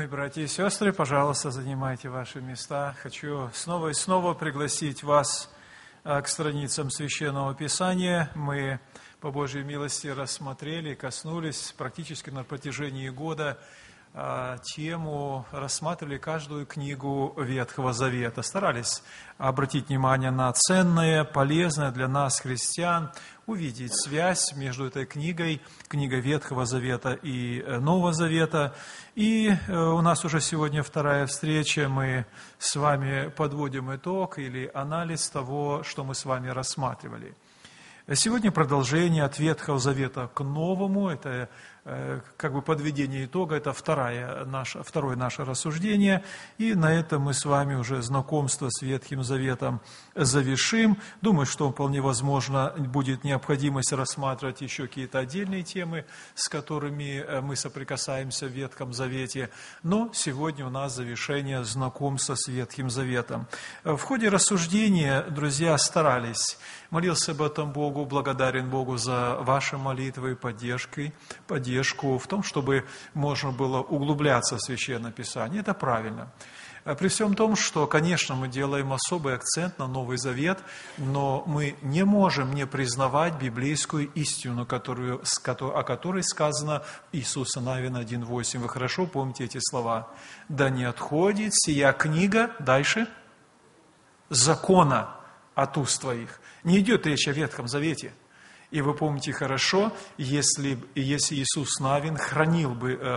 Мои братья и сестры, пожалуйста, занимайте ваши места. Хочу снова и снова пригласить вас к страницам Священного Писания. Мы по Божьей милости рассмотрели, коснулись практически на протяжении года тему, рассматривали каждую книгу Ветхого Завета. Старались обратить внимание на ценное, полезное для нас, христиан, увидеть связь между этой книгой Ветхого Завета и Нового Завета. И у нас уже сегодня вторая встреча, мы с вами подводим итог или анализ того, что мы с вами рассматривали. Сегодня продолжение от Ветхого Завета к Новому, это как бы подведение итога, это второе наше рассуждение, и на этом мы с вами уже знакомство с Ветхим Заветом завершим. Думаю, что вполне возможно будет необходимость рассматривать еще какие-то отдельные темы, с которыми мы соприкасаемся в Ветхом Завете, но сегодня у нас завершение знакомства с Ветхим Заветом. В ходе рассуждения, друзья, старались, молился об этом Богу, благодарен Богу за ваши молитвы, поддержку в том, чтобы можно было углубляться в Священное Писание. Это правильно. При всем том, что, конечно, мы делаем особый акцент на Новый Завет, но мы не можем не признавать библейскую истину, о которой сказано Иисуса Навина 1:8. Вы хорошо помните эти слова. «Да не отходит сия книга», дальше, «закона от уст твоих». Не идет речь о Ветхом Завете. И вы помните хорошо, если Иисус Навин хранил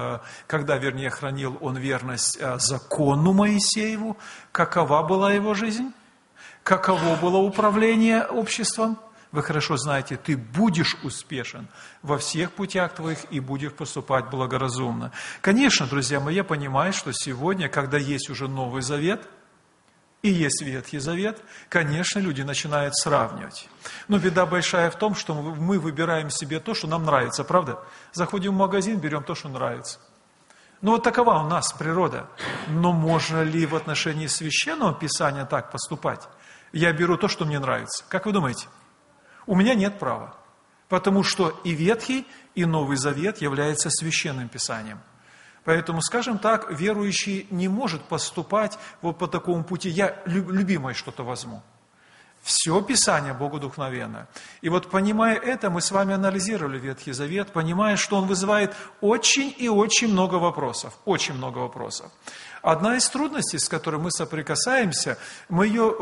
он верность закону Моисееву, какова была его жизнь? Каково было управление обществом? Вы хорошо знаете, ты будешь успешен во всех путях твоих и будешь поступать благоразумно. Конечно, друзья мои, я понимаю, что сегодня, когда есть уже Новый Завет, и есть Ветхий Завет, конечно, люди начинают сравнивать. Но беда большая в том, что мы выбираем себе то, что нам нравится, правда? Заходим в магазин, берем то, что нравится. Ну вот такова у нас природа. Но можно ли в отношении Священного Писания так поступать? Я беру то, что мне нравится. Как вы думаете? У меня нет права. Потому что и Ветхий, и Новый Завет являются Священным Писанием. Поэтому, скажем так, верующий не может поступать вот по такому пути. Я любимое что-то возьму. Все Писание богодухновенно. И вот понимая это, мы с вами анализировали Ветхий Завет, понимая, что он вызывает очень и очень много вопросов. Очень много вопросов. Одна из трудностей, с которой мы соприкасаемся, мы ее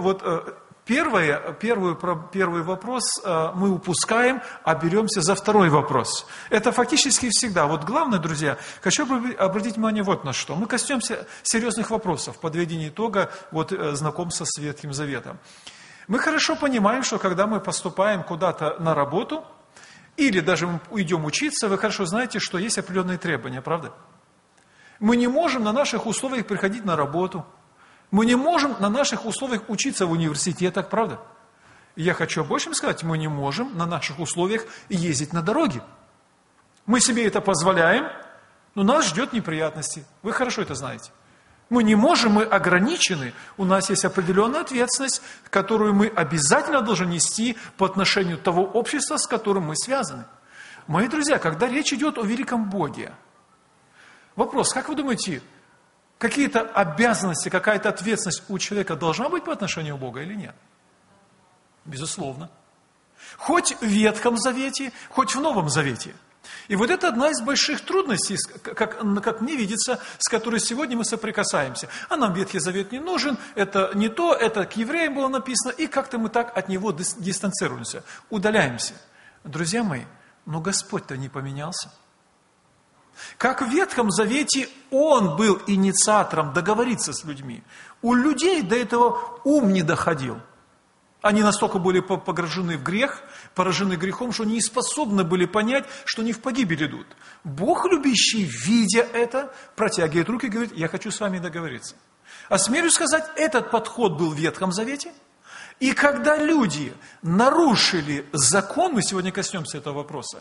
Первый вопрос мы упускаем, а беремся за второй вопрос. Это фактически всегда. Вот главное, друзья, хочу обратить внимание вот на что. Мы коснемся серьезных вопросов, подведения итога знакомства с Ветхим Заветом. Мы хорошо понимаем, что когда мы поступаем куда-то на работу, или даже мы идем учиться, вы хорошо знаете, что есть определенные требования, правда? Мы не можем на наших условиях приходить на работу. Мы не можем на наших условиях учиться в университетах, правда? Я хочу больше сказать, мы не можем на наших условиях ездить на дороге. Мы себе это позволяем, но нас ждет неприятности. Вы хорошо это знаете. Мы не можем, мы ограничены. У нас есть определенная ответственность, которую мы обязательно должны нести по отношению того общества, с которым мы связаны. Мои друзья, когда речь идет о великом Боге, вопрос, как вы думаете, какие-то обязанности, какая-то ответственность у человека должна быть по отношению к Богу или нет? Безусловно. Хоть в Ветхом Завете, хоть в Новом Завете. И вот это одна из больших трудностей, как мне видится, с которой сегодня мы соприкасаемся. А нам Ветхий Завет не нужен, это не то, это к евреям было написано, и как-то мы так от него дистанцируемся, удаляемся. Друзья мои, но Господь-то не поменялся. Как в Ветхом Завете Он был инициатором договориться с людьми. У людей до этого ум не доходил. Они настолько были погружены в грех, поражены грехом, что не способны были понять, что они в погибель идут. Бог, любящий, видя это, протягивает руки и говорит, я хочу с вами договориться. Осмелюсь сказать, этот подход был в Ветхом Завете. И когда люди нарушили закон, мы сегодня коснемся этого вопроса,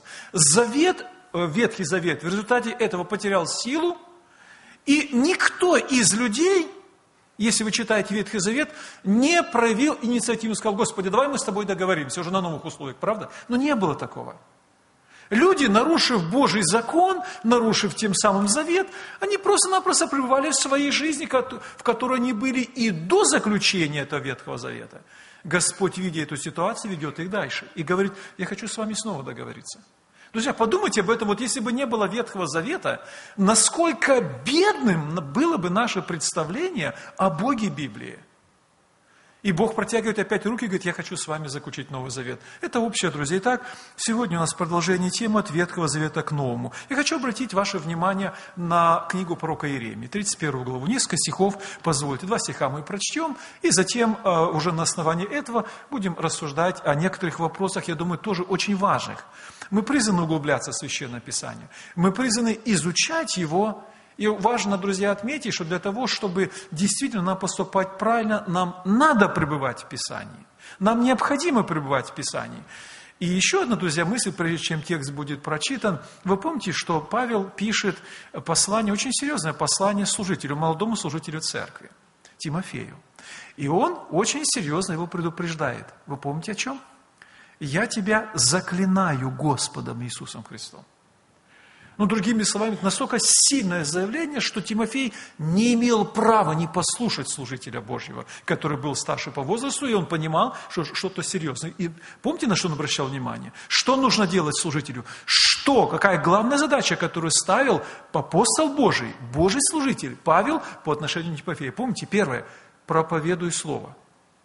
Ветхий Завет в результате этого потерял силу, и никто из людей, если вы читаете Ветхий Завет, не проявил инициативу, сказал, Господи, давай мы с тобой договоримся, уже на новых условиях, правда? Но не было такого. Люди, нарушив Божий закон, нарушив тем самым завет, они просто-напросто пребывали в своей жизни, в которой они были и до заключения этого Ветхого Завета. Господь, видя эту ситуацию, ведет их дальше и говорит: я хочу с вами снова договориться. Друзья, подумайте об этом, вот если бы не было Ветхого Завета, насколько бедным было бы наше представление о Боге Библии. И Бог протягивает опять руки и говорит: я хочу с вами заключить Новый Завет. Это общее, друзья. Итак, сегодня у нас продолжение темы от Ветхого Завета к Новому. Я хочу обратить ваше внимание на книгу пророка Иеремии, 31 главу. Несколько стихов, позвольте. 2 стиха мы прочтем, и затем уже на основании этого будем рассуждать о некоторых вопросах, я думаю, тоже очень важных. Мы призваны углубляться в Священное Писание. Мы призваны изучать его. И важно, друзья, отметить, что для того, чтобы действительно нам поступать правильно, нам надо пребывать в Писании. Нам необходимо пребывать в Писании. И еще одна, друзья, мысль, прежде чем текст будет прочитан. Вы помните, что Павел пишет послание, очень серьезное послание служителю, молодому служителю церкви, Тимофею. И он очень серьезно его предупреждает. Вы помните о чем? «Я тебя заклинаю Господом Иисусом Христом». Ну, другими словами, это настолько сильное заявление, что Тимофей не имел права не послушать служителя Божьего, который был старше по возрасту, и он понимал, что что-то серьезное. И помните, на что он обращал внимание? Что нужно делать служителю? Какая главная задача, которую ставил апостол Божий, Божий служитель Павел по отношению к Тимофею? Помните, первое, проповедуй слово.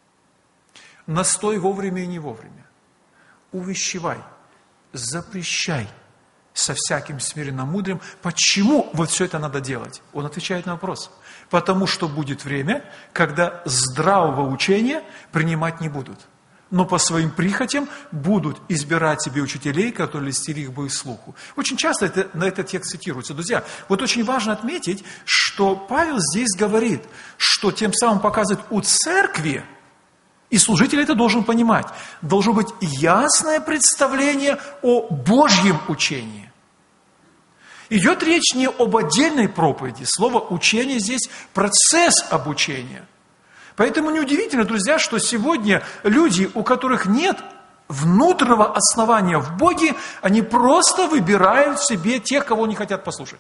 Настой вовремя и не вовремя. Увещевай, запрещай. Со всяким смиренномудрием. Почему вот все это надо делать? Он отвечает на вопрос. Потому что будет время, когда здравого учения принимать не будут. Но по своим прихотям будут избирать себе учителей, которые льстили их бы и слуху. Очень часто на этот текст цитируется. Друзья, вот очень важно отметить, что Павел здесь говорит, что тем самым показывает у церкви, и служитель это должен понимать, должно быть ясное представление о Божьем учении. Идет речь не об отдельной проповеди. Слово «учение» здесь процесс обучения. Поэтому неудивительно, друзья, что сегодня люди, у которых нет внутреннего основания в Боге, они просто выбирают себе тех, кого они хотят послушать.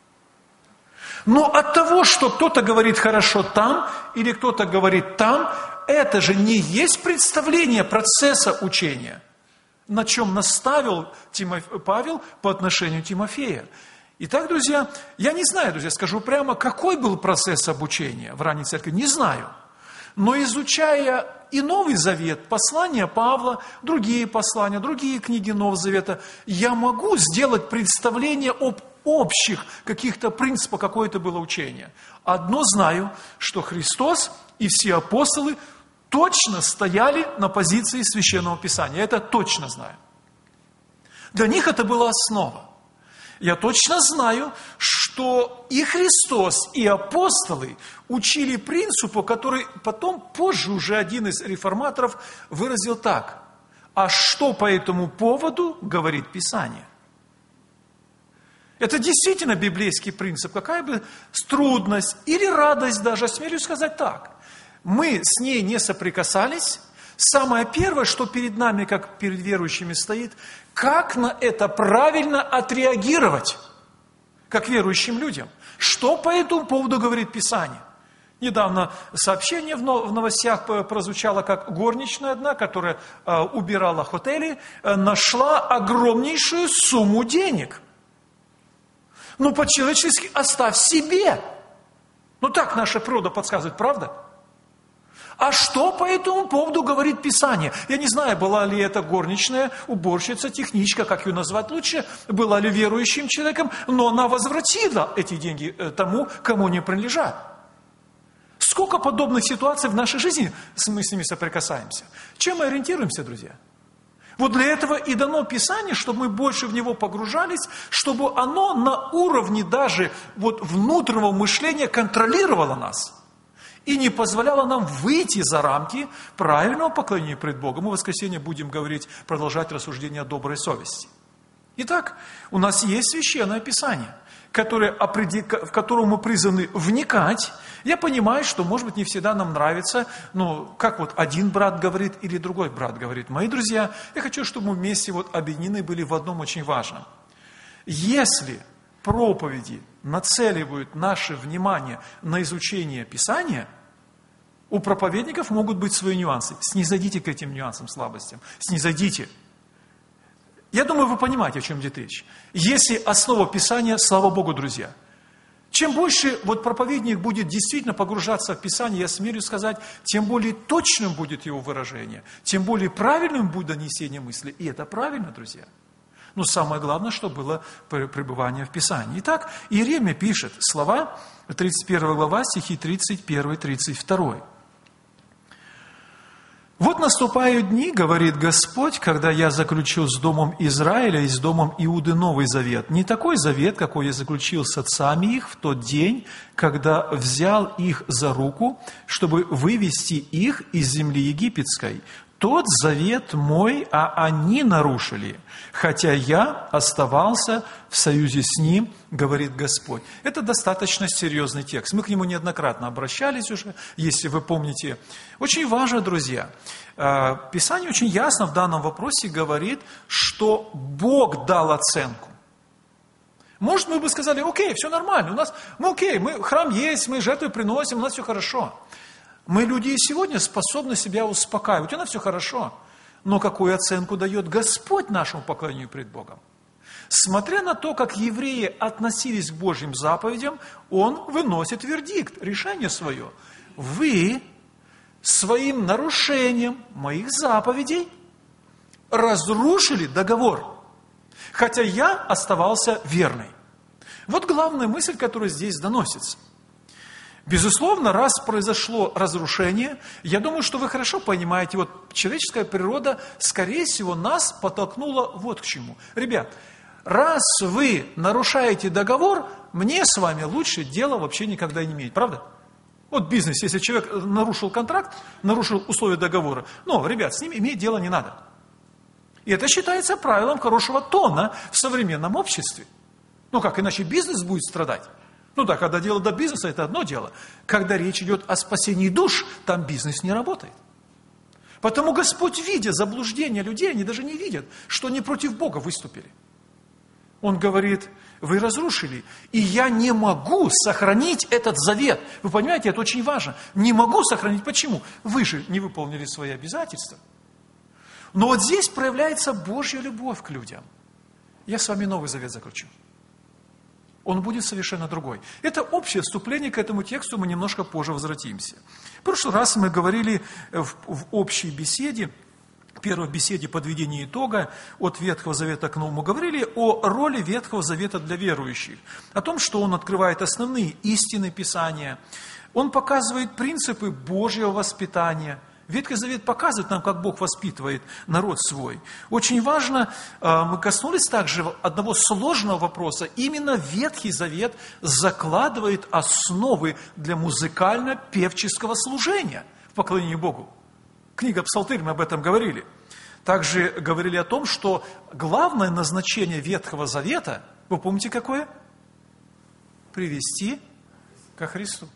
Но от того, что кто-то говорит хорошо там, или кто-то говорит там, это же не есть представление процесса учения, на чем наставил Павел по отношению к Тимофею. Итак, друзья, я не знаю, друзья, скажу прямо, какой был процесс обучения в ранней церкви, не знаю. Но изучая и Новый Завет, послания Павла, другие послания, другие книги Нового Завета, я могу сделать представление об общих каких-то принципах, какое это было учение. Одно знаю, что Христос и все апостолы точно стояли на позиции Священного Писания. Это точно знаю. Для них это была основа. Я точно знаю, что и Христос, и апостолы учили принципу, который потом, позже уже один из реформаторов выразил так. А что по этому поводу говорит Писание? Это действительно библейский принцип. Какая бы трудность или радость даже, осмелюсь сказать так. Мы с ней не соприкасались. Самое первое, что перед нами, как перед верующими стоит, как на это правильно отреагировать, как верующим людям. Что по этому поводу говорит Писание? Недавно сообщение в новостях прозвучало, как горничная одна, которая убирала хотели, нашла огромнейшую сумму денег. Ну, по-человечески оставь себе. Ну, так наша природа подсказывает, правда? А что по этому поводу говорит Писание? Я не знаю, была ли это горничная, уборщица, техничка, как ее назвать лучше, была ли верующим человеком, но она возвратила эти деньги тому, кому не принадлежат. Сколько подобных ситуаций в нашей жизни мы с ними соприкасаемся? Чем мы ориентируемся, друзья? Вот для этого и дано Писание, чтобы мы больше в него погружались, чтобы оно на уровне даже вот внутреннего мышления контролировало нас. И не позволяло нам выйти за рамки правильного поклонения пред Богом. Мы в воскресенье будем продолжать рассуждение о доброй совести. Итак, у нас есть Священное Писание, в которую мы призваны вникать, я понимаю, что, может быть, не всегда нам нравится, как вот один брат говорит или другой брат говорит. Мои друзья, я хочу, чтобы мы вместе объединены были в одном очень важном. Если проповеди нацеливают наше внимание на изучение Писания, у проповедников могут быть свои нюансы. Снизойдите к этим нюансам, слабостям. Снизойдите. Я думаю, вы понимаете, о чем идет речь. Если основа Писания, слава Богу, друзья. Чем больше проповедник будет действительно погружаться в Писание, я смею сказать, тем более точным будет его выражение, тем более правильным будет донесение мысли. И это правильно, друзья. Но самое главное, что было пребывание в Писании. Итак, Иеремия пишет слова, 31 глава, стихи 31-32. «Вот наступают дни, говорит Господь, когда я заключу с домом Израиля и с домом Иуды новый завет. Не такой завет, какой я заключил с отцами их в тот день, когда взял их за руку, чтобы вывести их из земли египетской. Тот завет мой, а они нарушили, хотя я оставался в союзе с ним, говорит Господь». Это достаточно серьезный текст. Мы к нему неоднократно обращались уже, если вы помните. Очень важно, друзья, Писание очень ясно в данном вопросе говорит, что Бог дал оценку. Может, мы бы сказали, окей, все нормально, храм есть, мы жертвы приносим, у нас все хорошо. Мы, люди, и сегодня способны себя успокаивать. У нас все хорошо. Но какую оценку дает Господь нашему поклонению пред Богом? Смотря на то, как евреи относились к Божьим заповедям, Он выносит вердикт, решение свое. Вы своим нарушением моих заповедей разрушили договор, хотя я оставался верной. Вот главная мысль, которая здесь доносится. Безусловно, раз произошло разрушение, я думаю, что вы хорошо понимаете, человеческая природа, скорее всего, нас подтолкнула вот к чему. Ребят, раз вы нарушаете договор, мне с вами лучше дела вообще никогда не иметь, правда? Вот бизнес, если человек нарушил контракт, нарушил условия договора, ребят, с ним иметь дело не надо. И это считается правилом хорошего тона в современном обществе. Как иначе бизнес будет страдать? Когда дело до бизнеса, это одно дело. Когда речь идет о спасении душ, там бизнес не работает. Потому Господь, видя заблуждение людей, они даже не видят, что они против Бога выступили. Он говорит, вы разрушили, и я не могу сохранить этот завет. Вы понимаете, это очень важно. Не могу сохранить. Почему? Вы же не выполнили свои обязательства. Но здесь проявляется Божья любовь к людям. Я с вами новый завет заключу. Он будет совершенно другой. Это общее вступление к этому тексту, мы немножко позже возвратимся. В прошлый раз мы говорили в общей беседе, первой беседе подведения итога от Ветхого Завета к Новому, говорили о роли Ветхого Завета для верующих, о том, что он открывает основные истины Писания, он показывает принципы Божьего воспитания. Ветхий Завет показывает нам, как Бог воспитывает народ свой. Очень важно, мы коснулись также одного сложного вопроса. Именно Ветхий Завет закладывает основы для музыкально-певческого служения в поклонении Богу. Книга Псалтырь, мы об этом говорили. Также говорили о том, что главное назначение Ветхого Завета, вы помните какое? Привести ко Христу.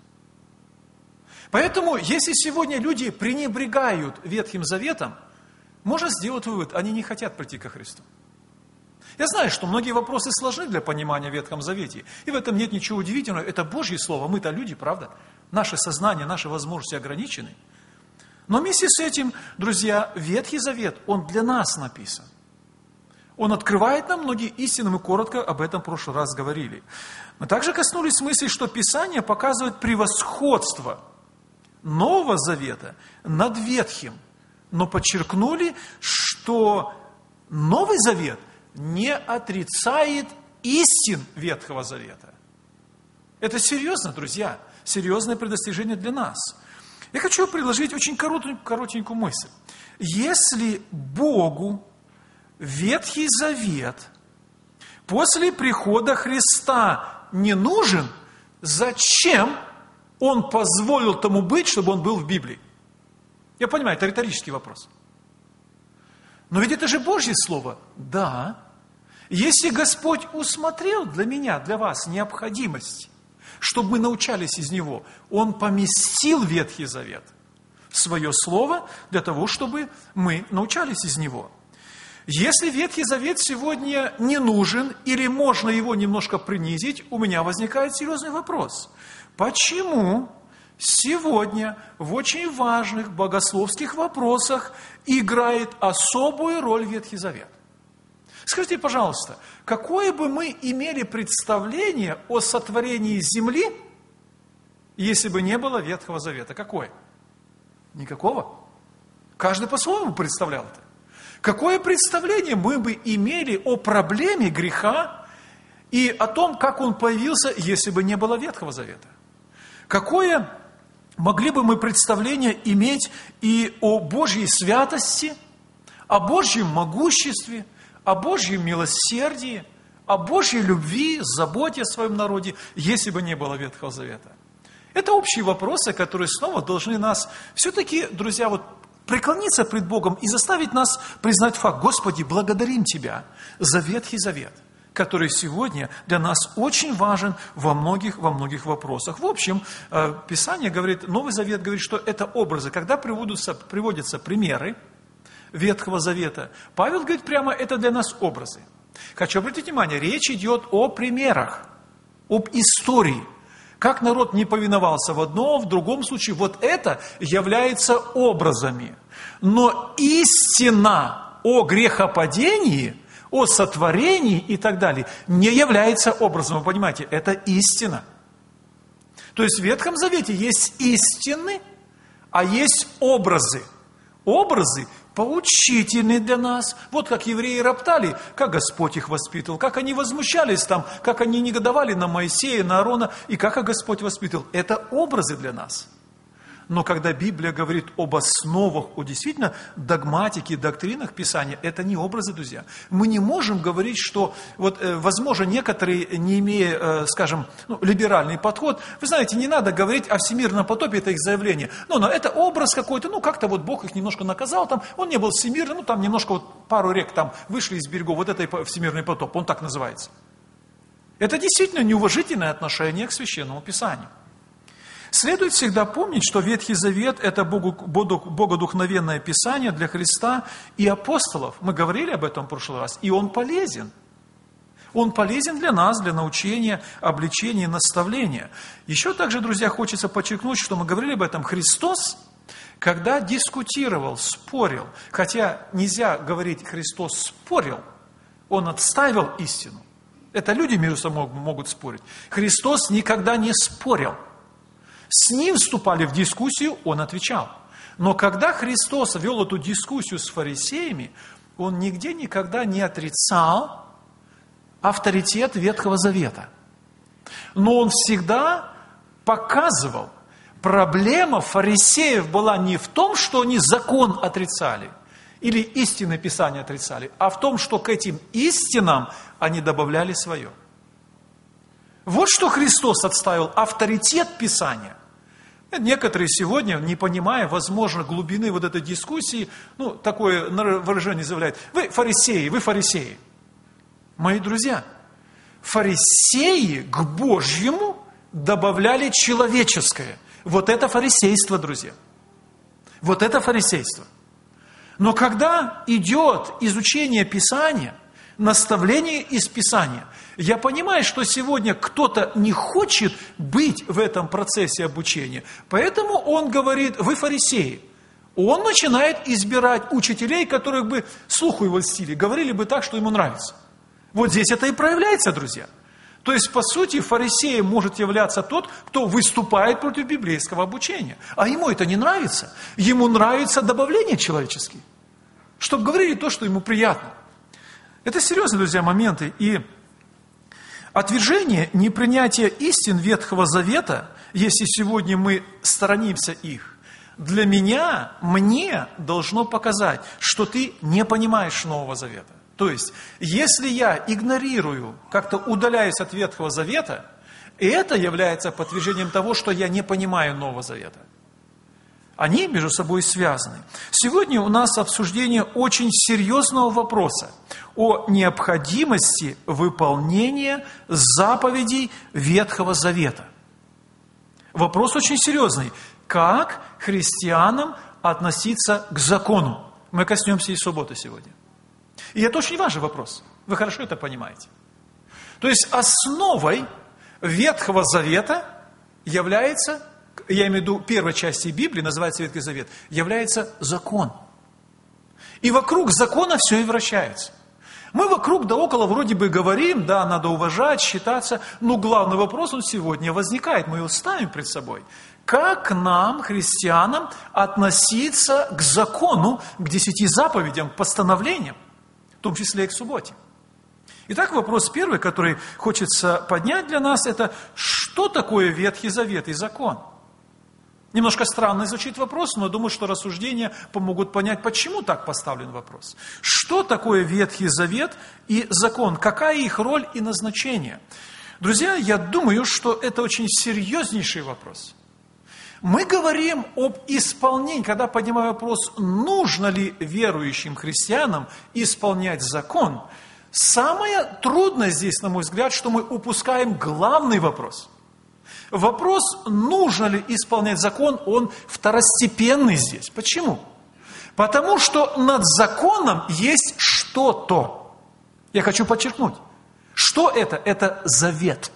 Поэтому, если сегодня люди пренебрегают Ветхим Заветом, можно сделать вывод, они не хотят прийти ко Христу. Я знаю, что многие вопросы сложны для понимания в Ветхом Завете, и в этом нет ничего удивительного, это Божье Слово, мы-то люди, правда? Наше сознание, наши возможности ограничены. Но вместе с этим, друзья, Ветхий Завет, он для нас написан. Он открывает нам многие истины, мы коротко об этом в прошлый раз говорили. Мы также коснулись мысли, что Писание показывает превосходство Нового Завета над Ветхим, но подчеркнули, что Новый Завет не отрицает истин Ветхого Завета. Это серьезно, друзья, серьезное предостережение для нас. Я хочу предложить очень коротенькую мысль. Если Богу Ветхий Завет после прихода Христа не нужен, зачем Он позволил тому быть, чтобы он был в Библии? Я понимаю, это риторический вопрос. Но ведь это же Божье Слово. Да. Если Господь усмотрел для меня, для вас необходимость, чтобы мы научались из Него, Он поместил Ветхий Завет в Свое Слово для того, чтобы мы научались из Него. Если Ветхий Завет сегодня не нужен или можно его немножко принизить, у меня возникает серьезный вопрос. Почему сегодня в очень важных богословских вопросах играет особую роль Ветхий Завет? Скажите, пожалуйста, какое бы мы имели представление о сотворении земли, если бы не было Ветхого Завета? Какое? Никакого. Каждый по-своему представлял это. Какое представление мы бы имели о проблеме греха и о том, как он появился, если бы не было Ветхого Завета? Какое могли бы мы представление иметь и о Божьей святости, о Божьем могуществе, о Божьем милосердии, о Божьей любви, заботе о своем народе, если бы не было Ветхого Завета? Это общие вопросы, которые снова должны нас все-таки, друзья, преклониться пред Богом и заставить нас признать факт: Господи, благодарим Тебя за Ветхий Завет, который сегодня для нас очень важен во многих вопросах. В общем, Писание говорит, Новый Завет говорит, что это образы. Когда приводятся примеры Ветхого Завета, Павел говорит прямо, это для нас образы. Хочу обратить внимание, речь идет о примерах, об истории. Как народ не повиновался в одном, в другом случае, это является образами. Но истина о грехопадении, о сотворении и так далее не является образом. Вы понимаете, это истина. То есть в Ветхом Завете есть истины, а есть образы. Образы поучительны для нас. Вот как евреи роптали, как Господь их воспитывал, как они возмущались там, как они негодовали на Моисея, на Аарона, и как Господь воспитывал. Это образы для нас. Но когда Библия говорит об основах, о действительно догматике, доктринах Писания, это не образы, друзья. Мы не можем говорить, что, возможно, некоторые, не имея, скажем, либеральный подход, вы знаете, не надо говорить о всемирном потопе, это их заявление. Но это образ какой-то, как-то Бог их немножко наказал, там, он не был всемирным, там немножко пару рек там вышли из берегов, это и всемирный потоп, он так называется. Это действительно неуважительное отношение к Священному Писанию. Следует всегда помнить, что Ветхий Завет – это богодухновенное Писание для Христа и апостолов. Мы говорили об этом в прошлый раз, и он полезен. Он полезен для нас, для научения, обличения, наставления. Еще также, друзья, хочется подчеркнуть, что мы говорили об этом. Христос, когда дискутировал, спорил, хотя нельзя говорить «Христос спорил», он отстаивал истину. Это люди между собой могут спорить. Христос никогда не спорил. С ним вступали в дискуссию, он отвечал. Но когда Христос вел эту дискуссию с фарисеями, он нигде никогда не отрицал авторитет Ветхого Завета. Но он всегда показывал, проблема фарисеев была не в том, что они закон отрицали или истины Писания отрицали, а в том, что к этим истинам они добавляли свое. Вот что Христос отставил, авторитет Писания. Некоторые сегодня, не понимая, возможно, глубины этой дискуссии, такое выражение заявляют: вы фарисеи. Мои друзья, фарисеи к Божьему добавляли человеческое. Вот это фарисейство, друзья. Вот это фарисейство. Но когда идет изучение Писания, наставление из Писания, я понимаю, что сегодня кто-то не хочет быть в этом процессе обучения, поэтому он говорит: вы фарисеи. Он начинает избирать учителей, которых бы слуху его льстили, говорили бы так, что ему нравится. Вот здесь это и проявляется, друзья. То есть, по сути, фарисеем может являться тот, кто выступает против библейского обучения. А ему это не нравится. Ему нравится добавление человеческие, чтобы говорили то, что ему приятно. Это серьезные, друзья, моменты. И отвержение, непринятие истин Ветхого Завета, если сегодня мы сторонимся их, для меня, мне должно показать, что ты не понимаешь Нового Завета. То есть, если я игнорирую, как-то удаляюсь от Ветхого Завета, это является подтверждением того, что я не понимаю Нового Завета. Они между собой связаны. Сегодня у нас обсуждение очень серьезного вопроса о необходимости выполнения заповедей Ветхого Завета. Вопрос очень серьезный. Как христианам относиться к закону? Мы коснемся и субботы сегодня. И это очень важный вопрос. Вы хорошо это понимаете. То есть основой Ветхого Завета является, я имею в виду первой части Библии, называется Ветхий Завет, является закон. И вокруг закона все и вращается. Мы вокруг да около вроде бы говорим, да, надо уважать, считаться, но главный вопрос он сегодня возникает, мы его ставим пред собой. Как нам, христианам, относиться к закону, к 10 заповедям, к постановлениям, в том числе и к субботе? Итак, вопрос первый, который хочется поднять для нас, это что такое Ветхий Завет и закон? Немножко странно звучит вопрос, но думаю, что рассуждения помогут понять, почему так поставлен вопрос. Что такое Ветхий Завет и закон? Какая их роль и назначение? Друзья, я думаю, что это очень серьезнейший вопрос. Мы говорим об исполнении, когда поднимаем вопрос, нужно ли верующим христианам исполнять закон. Самое трудное здесь, на мой взгляд, что мы упускаем главный вопрос. Вопрос, нужно ли исполнять закон, он второстепенный здесь. Почему? Потому что над законом есть что-то. Я хочу подчеркнуть. Что это? Это завет.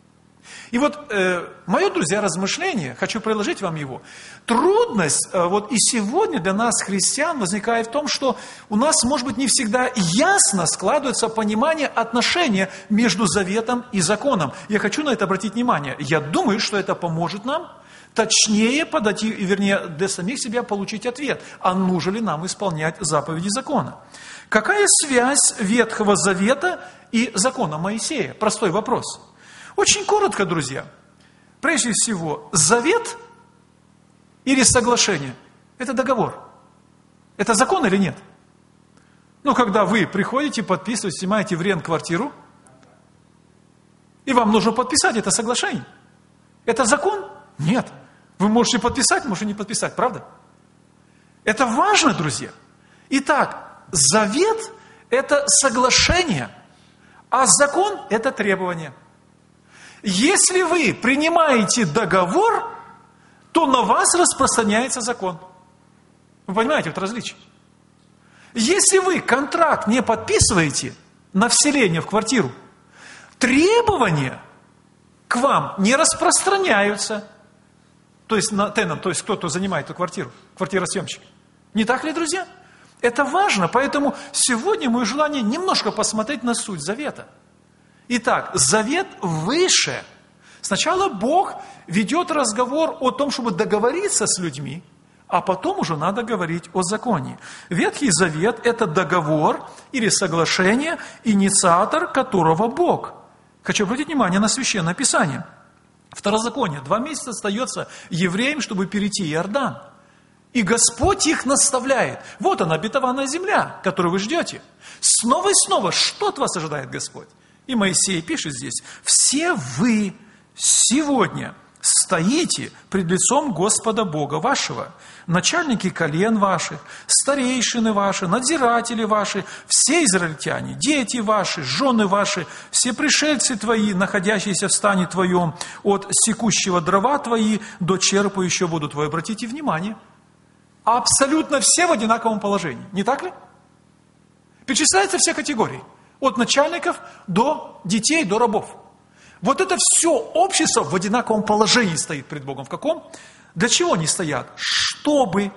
И вот мое, друзья, размышление, хочу предложить вам его. Трудность вот и сегодня для нас, христиан, возникает в том, что у нас, может быть, не всегда ясно складывается понимание отношения между заветом и законом. Я хочу на это обратить внимание. Я думаю, что это поможет нам точнее подойти, вернее, для самих себя получить ответ, а нужно ли нам исполнять заповеди закона. Какая связь Ветхого Завета и закона Моисея? Простой вопрос. Очень коротко, друзья. Прежде всего, завет или соглашение – это договор. Это закон или нет? Ну, когда вы приходите, подписываете, снимаете в рент квартиру, и вам нужно подписать это соглашение. Это закон? Нет. Вы можете подписать, можете не подписать, правда? Это важно, друзья. Итак, завет – это соглашение, а закон – это требование. Если вы принимаете договор, то на вас распространяется закон. Вы понимаете это различие? Если вы контракт не подписываете на вселение в квартиру, требования к вам не распространяются. То есть на тенант, то есть кто-то занимает эту квартиру, квартиросъемщик. Не так ли, друзья? Это важно, поэтому сегодня мое желание немножко посмотреть на суть завета. Итак, завет выше. Сначала Бог ведет разговор о том, чтобы договориться с людьми, а потом уже надо говорить о законе. Ветхий Завет – это договор или соглашение, инициатор которого Бог. Хочу обратить внимание на Священное Писание. Второзаконие. 2 месяца остается евреям, чтобы перейти Иордан. И Господь их наставляет. Вот она, обетованная земля, которую вы ждете. Снова и снова, что от вас ожидает Господь? И Моисей пишет здесь: «Все вы сегодня стоите пред лицом Господа Бога вашего, начальники колен ваших, старейшины ваши, надзиратели ваши, все израильтяне, дети ваши, жены ваши, все пришельцы твои, находящиеся в стане твоем, от секущего дрова твои до черпающего воду твою». Обратите внимание, абсолютно все в одинаковом положении, не так ли? Перечисляются все категории. От начальников до детей, до рабов. Вот это все общество в одинаковом положении стоит пред Богом. В каком? Для чего они стоят? Чтобы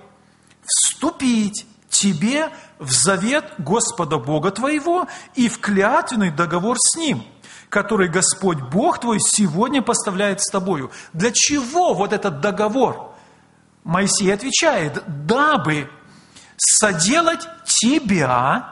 вступить тебе в завет Господа Бога твоего и в клятвенный договор с Ним, который Господь Бог твой сегодня поставляет с тобою. Для чего вот этот договор? Моисей отвечает: дабы соделать тебя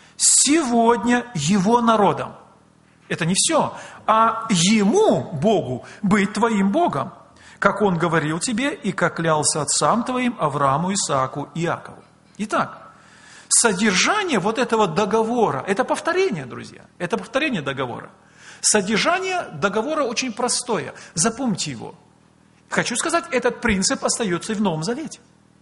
сегодня его народом. Это не все. А ему, Богу, быть твоим Богом, как он говорил тебе и как клялся отцам твоим Аврааму, Исааку и Иакову. Итак, содержание вот этого договора, это повторение, друзья, это повторение договора. Содержание договора очень простое. Запомните его. Хочу сказать, этот принцип остается и в Новом Завете.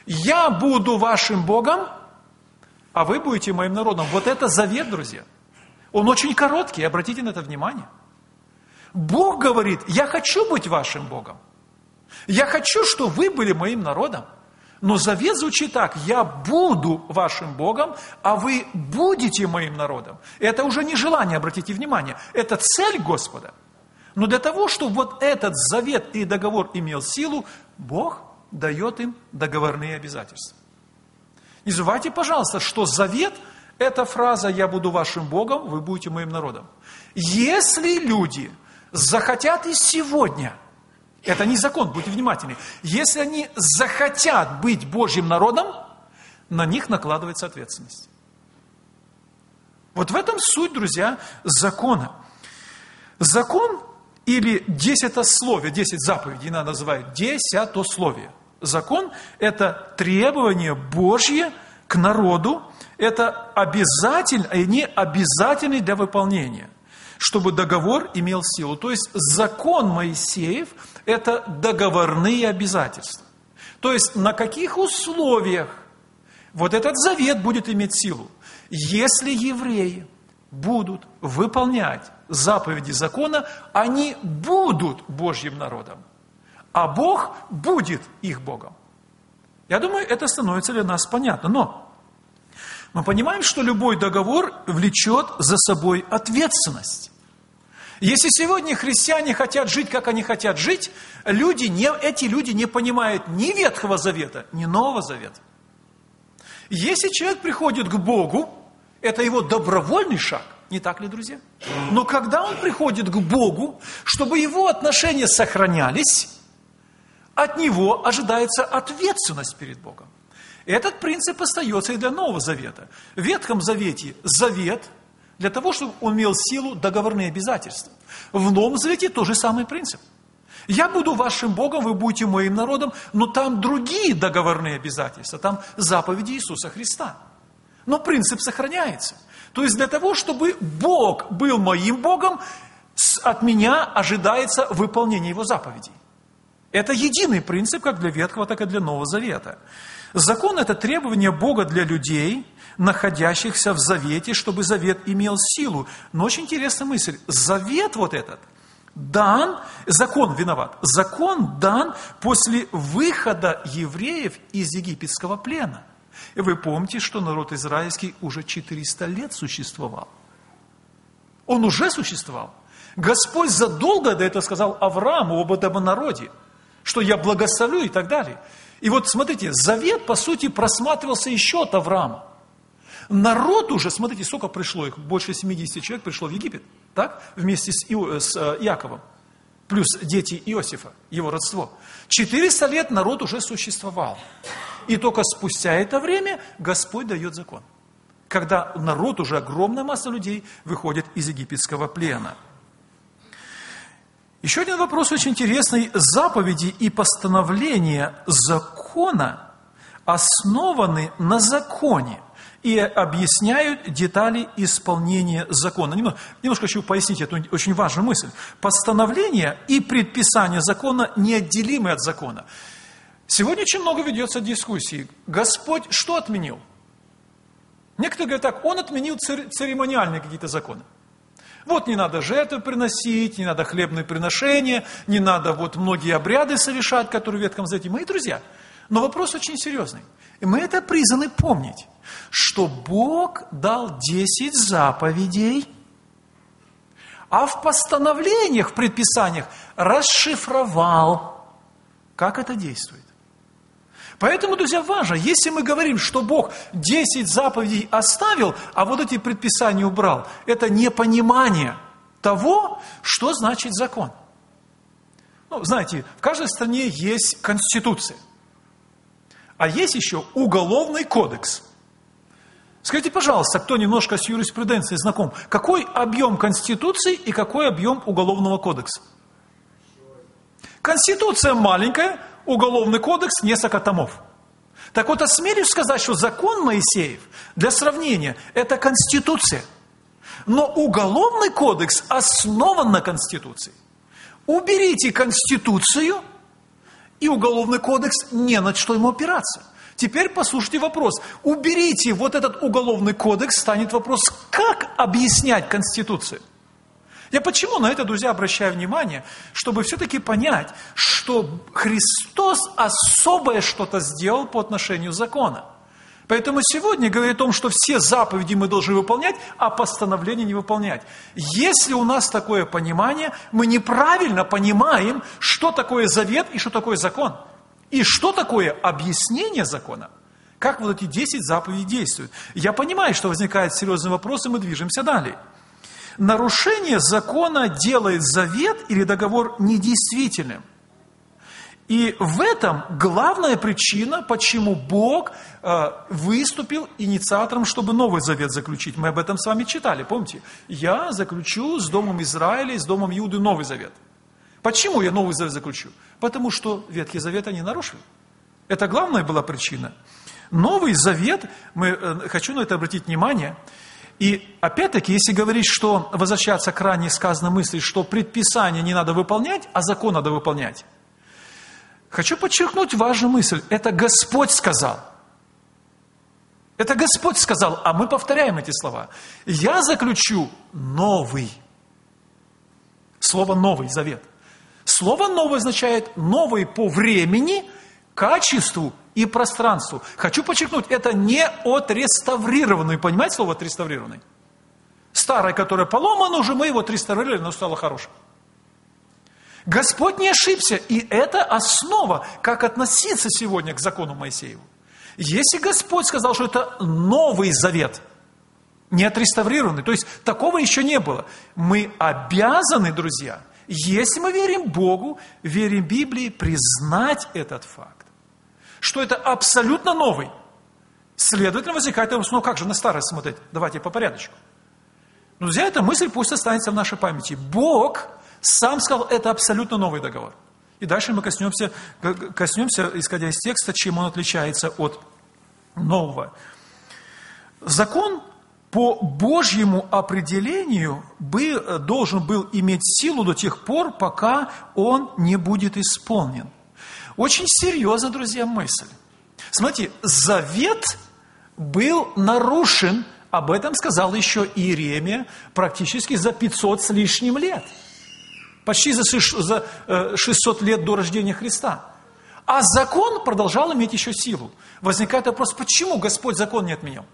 Я буду вашим Богом, а вы будете моим народом. Вот это завет, друзья. Он очень короткий, обратите на это внимание. Бог говорит, я хочу быть вашим Богом. Я хочу, чтобы вы были моим народом. Но завет звучит так, я буду вашим Богом, а вы будете моим народом. Это уже не желание, обратите внимание, это цель Господа. Но для того, чтобы вот этот завет и договор имел силу, Бог дает им договорные обязательства. Не забывайте, пожалуйста, что завет – это фраза «я буду вашим Богом, вы будете моим народом». Если люди захотят и сегодня, это не закон, будьте внимательны, если они захотят быть Божьим народом, на них накладывается ответственность. Вот в этом суть, друзья, закона. Закон или десятословие, 10 заповедей иногда называют десятословие. Закон – это требование Божье к народу, это обязательно, и не обязательный для выполнения, чтобы договор имел силу. То есть закон Моисеев – это договорные обязательства. То есть на каких условиях вот этот завет будет иметь силу? Если евреи будут выполнять заповеди закона, они будут Божьим народом, а Бог будет их Богом. Я думаю, это становится для нас понятно. Но мы понимаем, что любой договор влечет за собой ответственность. Если сегодня христиане хотят жить, как они хотят жить, эти люди не понимают ни Ветхого Завета, ни Нового Завета. Если человек приходит к Богу, это его добровольный шаг, не так ли, друзья? Но когда он приходит к Богу, чтобы его отношения сохранялись, от него ожидается ответственность перед Богом. Этот принцип остается и для Нового Завета. В Ветхом Завете завет для того, чтобы он имел силу договорные обязательства. В Новом Завете тот же самый принцип. Я буду вашим Богом, вы будете моим народом, но там другие договорные обязательства, там заповеди Иисуса Христа. Но принцип сохраняется. То есть для того, чтобы Бог был моим Богом, от меня ожидается выполнение Его заповедей. Это единый принцип как для Ветхого, так и для Нового Завета. Закон – это требование Бога для людей, находящихся в завете, чтобы завет имел силу. Но очень интересная мысль. Завет вот этот дан, закон дан после выхода евреев из египетского плена. И вы помните, что народ израильский уже 400 лет существовал. Он уже существовал. Господь задолго до этого сказал Аврааму об этом народе, что я благословлю и так далее. И вот смотрите, завет, по сути, просматривался еще от Авраама. Народ уже, смотрите, сколько пришло их, больше 70 человек пришло в Египет, так? Вместе с Иаковом, плюс дети Иосифа, его родство. 400 лет народ уже существовал. И только спустя это время Господь дает закон. Когда народ, уже огромная масса людей, выходит из египетского плена. Еще один вопрос очень интересный. Заповеди и постановления закона основаны на законе и объясняют детали исполнения закона. Немножко хочу пояснить эту очень важную мысль. Постановления и предписания закона неотделимы от закона. Сегодня очень много ведется дискуссий. Господь что отменил? Некоторые говорят так, Он отменил церемониальные какие-то законы. Вот не надо жертвы приносить, не надо хлебные приношения, не надо вот многие обряды совершать, которые в Ветхом Завете. Мои друзья, но вопрос очень серьезный. И мы это призваны помнить, что Бог дал 10 заповедей, а в постановлениях, в предписаниях расшифровал, как это действует. Поэтому, друзья, важно, если мы говорим, что Бог 10 заповедей оставил, а вот эти предписания убрал, это непонимание того, что значит закон. Ну, знаете, в каждой стране есть конституция, а есть еще уголовный кодекс. Скажите, пожалуйста, кто немножко с юриспруденцией знаком, какой объем конституции и какой объем уголовного кодекса? Конституция маленькая, уголовный кодекс несколько томов. Так вот, осмелюсь сказать, что закон Моисеев, для сравнения, это конституция. Но уголовный кодекс основан на конституции. Уберите конституцию, и уголовный кодекс не на что ему опираться. Теперь послушайте вопрос. Уберите вот этот уголовный кодекс, станет вопрос, как объяснять Конституцию. Я почему на это, друзья, обращаю внимание? Чтобы все-таки понять, что Христос особое что-то сделал по отношению закона. Поэтому сегодня говорит о том, что все заповеди мы должны выполнять, а постановления не выполнять. Если у нас такое понимание, мы неправильно понимаем, что такое завет и что такое закон. И что такое объяснение закона. Как вот эти 10 заповедей действуют. Я понимаю, что возникают серьезные вопросы, мы движемся далее. Нарушение закона делает завет или договор недействительным. И в этом главная причина, почему Бог выступил инициатором, чтобы новый завет заключить. Мы об этом с вами читали, помните? Я заключу с Домом Израиля и с Домом Иуды новый завет. Почему я новый завет заключу? Потому что Ветхий Завет они нарушили. Это главная была причина. Новый завет, хочу на это обратить внимание. И опять-таки, если говорить, что возвращаться к ранее сказанной мысли, что предписание не надо выполнять, а закон надо выполнять. Хочу подчеркнуть важную мысль. Это Господь сказал. Это Господь сказал, а мы повторяем эти слова. Я заключу новый. Слово «новый» завет. Слово «новый» означает новый по времени, качеству и пространству. Хочу подчеркнуть, это не отреставрированный. Понимаете слово «отреставрированный»? Старое, которое поломано, уже мы его отреставрировали, но стало хорошим. Господь не ошибся, и это основа, как относиться сегодня к закону Моисееву. Если Господь сказал, что это новый завет, не отреставрированный, то есть такого еще не было, мы обязаны, друзья, если мы верим Богу, верим Библии, признать этот факт, что это абсолютно новый. Следовательно, возникает вопрос, ну как же на старое смотреть? Давайте по порядочку. Друзья, эта мысль пусть останется в нашей памяти. Бог сам сказал, это абсолютно новый договор. И дальше мы коснемся, исходя из текста, чем он отличается от нового. Закон по Божьему определению должен был иметь силу до тех пор, пока он не будет исполнен. Очень серьезно, друзья, мысль. Смотрите, завет был нарушен, об этом сказал еще Иеремия, практически за 500 с лишним лет. Почти за 600 лет до рождения Христа. А закон продолжал иметь еще силу. Возникает вопрос, почему Господь закон не отменял?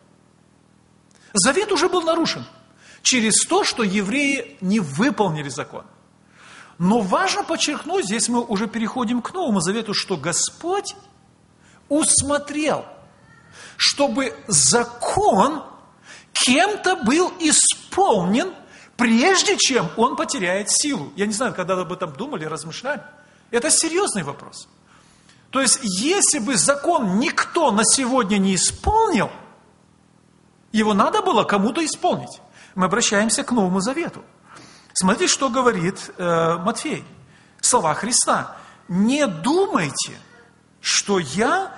Завет уже был нарушен через то, что евреи не выполнили закон. Но важно подчеркнуть, здесь мы уже переходим к Новому Завету, что Господь усмотрел, чтобы закон кем-то был исполнен, прежде чем он потеряет силу. Я не знаю, когда вы об этом думали, размышляли. Это серьезный вопрос. То есть, если бы закон никто на сегодня не исполнил, его надо было кому-то исполнить. Мы обращаемся к Новому Завету. Смотрите, что говорит Матфей. Слова Христа. «Не думайте, что я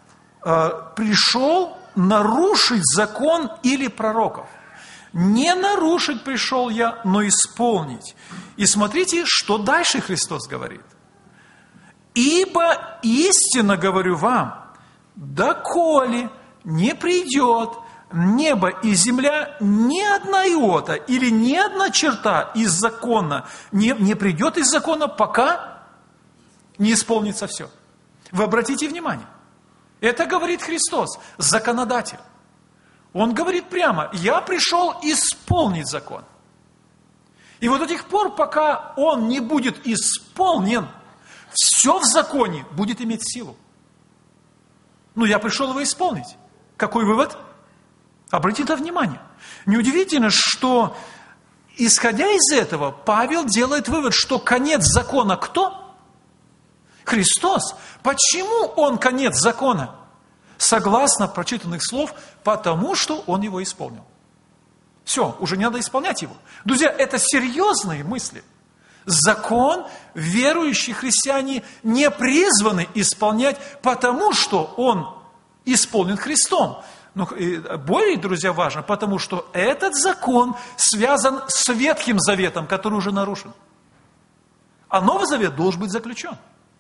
пришел нарушить закон или пророков. Не нарушить пришел я, но исполнить». И смотрите, что дальше Христос говорит. «Ибо истинно говорю вам, доколе не придет небо и земля, ни одна иота или ни одна черта из закона не придет из закона, пока не исполнится все». Вы обратите внимание. Это говорит Христос, законодатель. Он говорит прямо, я пришел исполнить закон. И вот до тех пор, пока он не будет исполнен, все в законе будет иметь силу. Ну, я пришел его исполнить. Какой вывод? Обратите на внимание. Неудивительно, что, исходя из этого, Павел делает вывод, что конец закона кто? Христос. Почему он конец закона? Согласно прочитанных слов, потому что он его исполнил. Все, уже не надо исполнять его. Друзья, это серьезные мысли. Закон верующие христиане не призваны исполнять, потому что он исполнен Христом. Но более, друзья, важно, потому что этот закон связан с Ветхим Заветом, который уже нарушен. А Новый Завет должен быть заключен.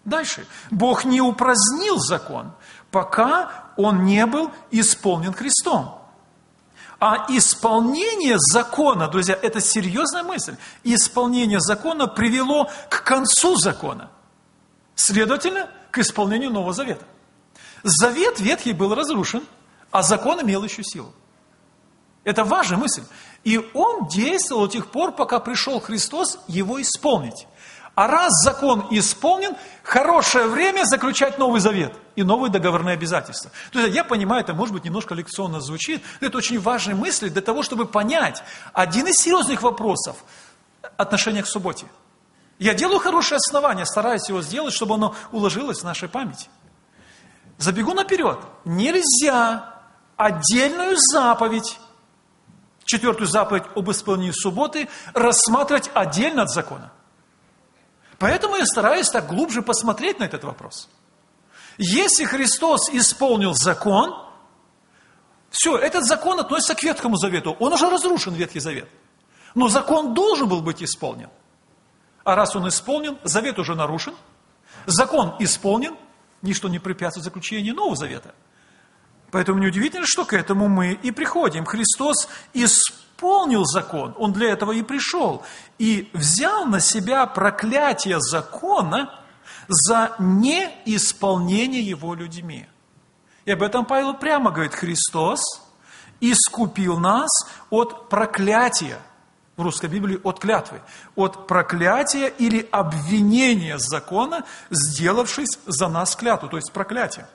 Дальше. Бог не упразднил закон, пока он не был исполнен Христом. А исполнение закона, друзья, это серьезная мысль. Исполнение закона привело к концу закона. Следовательно, к исполнению Нового Завета. Завет ветхий был разрушен, а закон имел еще силу. Это важная мысль. И он действовал до тех пор, пока пришел Христос его исполнить. А раз закон исполнен, хорошее время заключать Новый Завет и новые договорные обязательства. То есть я понимаю, это может быть немножко лекционно звучит, но это очень важные мысли для того, чтобы понять один из серьезных вопросов – отношение к субботе. Я делаю хорошее основание, стараюсь его сделать, чтобы оно уложилось в нашей памяти. Забегу наперед. Нельзя отдельную заповедь, 4-ю заповедь об исполнении субботы, рассматривать отдельно от закона. Поэтому я стараюсь так глубже посмотреть на этот вопрос. Если Христос исполнил закон, все, этот закон относится к Ветхому Завету. Он уже разрушен, Ветхий Завет. Но закон должен был быть исполнен. А раз он исполнен, Завет уже нарушен, закон исполнен, ничто не препятствует заключению Нового Завета. Поэтому неудивительно, что к этому мы и приходим. Христос исполнил закон, Он для этого и пришел, и взял на себя проклятие закона за неисполнение его людьми. И об этом Павел прямо говорит: Христос искупил нас от проклятия, в русской Библии от клятвы, от проклятия или обвинения закона, сделавшись за нас клятву, то есть проклятие.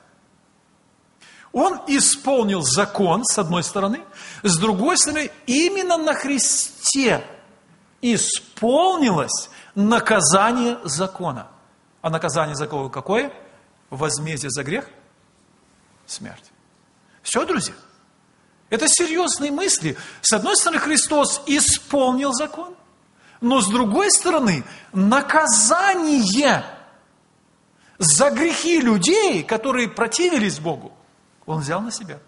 Он исполнил закон, с одной стороны, с другой стороны, именно на Христе исполнилось наказание закона. А наказание закона какое? Возмездие за грех? Смерть. Все, друзья. Это серьезные мысли. С одной стороны, Христос исполнил закон, но с другой стороны, наказание за грехи людей, которые противились Богу, Он взял на себя.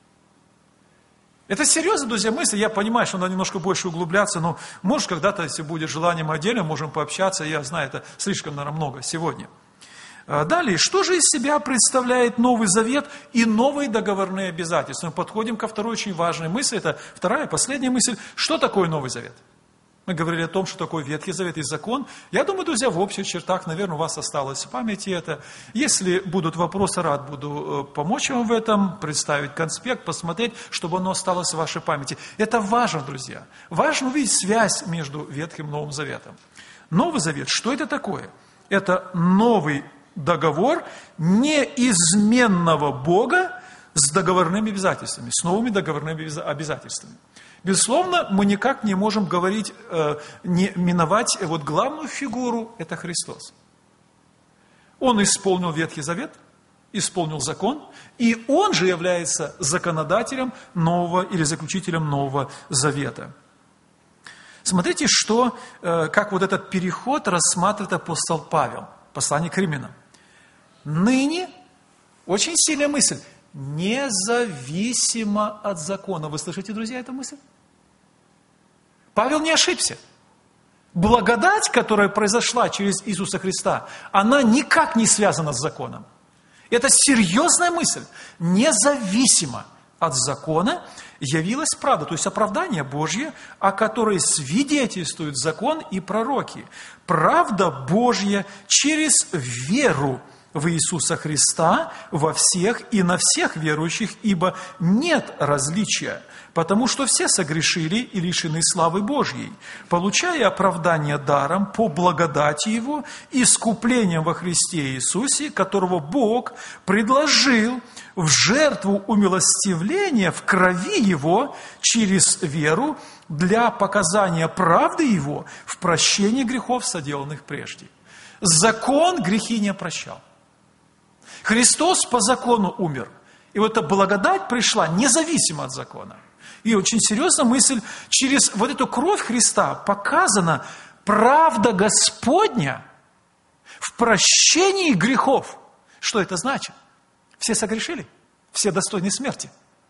Это серьезно, друзья, мысли. Я понимаю, что надо немножко больше углубляться, но, может, когда-то, если будет желание, мы отдельно можем пообщаться. Я знаю, это слишком, наверное, много сегодня. Далее, что же из себя представляет Новый Завет и новые договорные обязательства? Мы подходим ко второй очень важной мысли. Это вторая, последняя мысль. Что такое Новый Завет? Мы говорили о том, что такое Ветхий Завет и закон. Я думаю, друзья, в общих чертах, наверное, у вас осталось в памяти это. Если будут вопросы, рад буду помочь вам в этом, представить конспект, посмотреть, чтобы оно осталось в вашей памяти. Это важно, друзья. Важно увидеть связь между Ветхим и Новым Заветом. Новый Завет, что это такое? Это новый договор неизменного Бога с договорными обязательствами, с новыми договорными обязательствами. Безусловно, мы никак не можем говорить, не миновать вот главную фигуру, это Христос. Он исполнил Ветхий Завет, исполнил закон, и Он же является законодателем нового или заключителем Нового Завета. Смотрите, что, как вот этот переход рассматривает апостол Павел, послание к Римлянам. Ныне, очень сильная мысль, независимо от закона. Вы слышите, друзья, эту мысль? Павел не ошибся. Благодать, которая произошла через Иисуса Христа, она никак не связана с законом. Это серьезная мысль. Независимо от закона явилась правда, то есть оправдание Божье, о которой свидетельствуют закон и пророки. Правда Божья через веру в Иисуса Христа во всех и на всех верующих, ибо нет различия, потому что все согрешили и лишены славы Божьей, получая оправдание даром по благодати Его, искуплением во Христе Иисусе, которого Бог предложил в жертву умилостивления в крови Его через веру для показания правды Его в прощении грехов, соделанных прежде. Закон грехи не прощал. Христос по закону умер. И вот эта благодать пришла независимо от закона. И очень серьезная мысль, через вот эту кровь Христа показана правда Господня в прощении грехов. Что это значит? Все согрешили, все достойны смерти.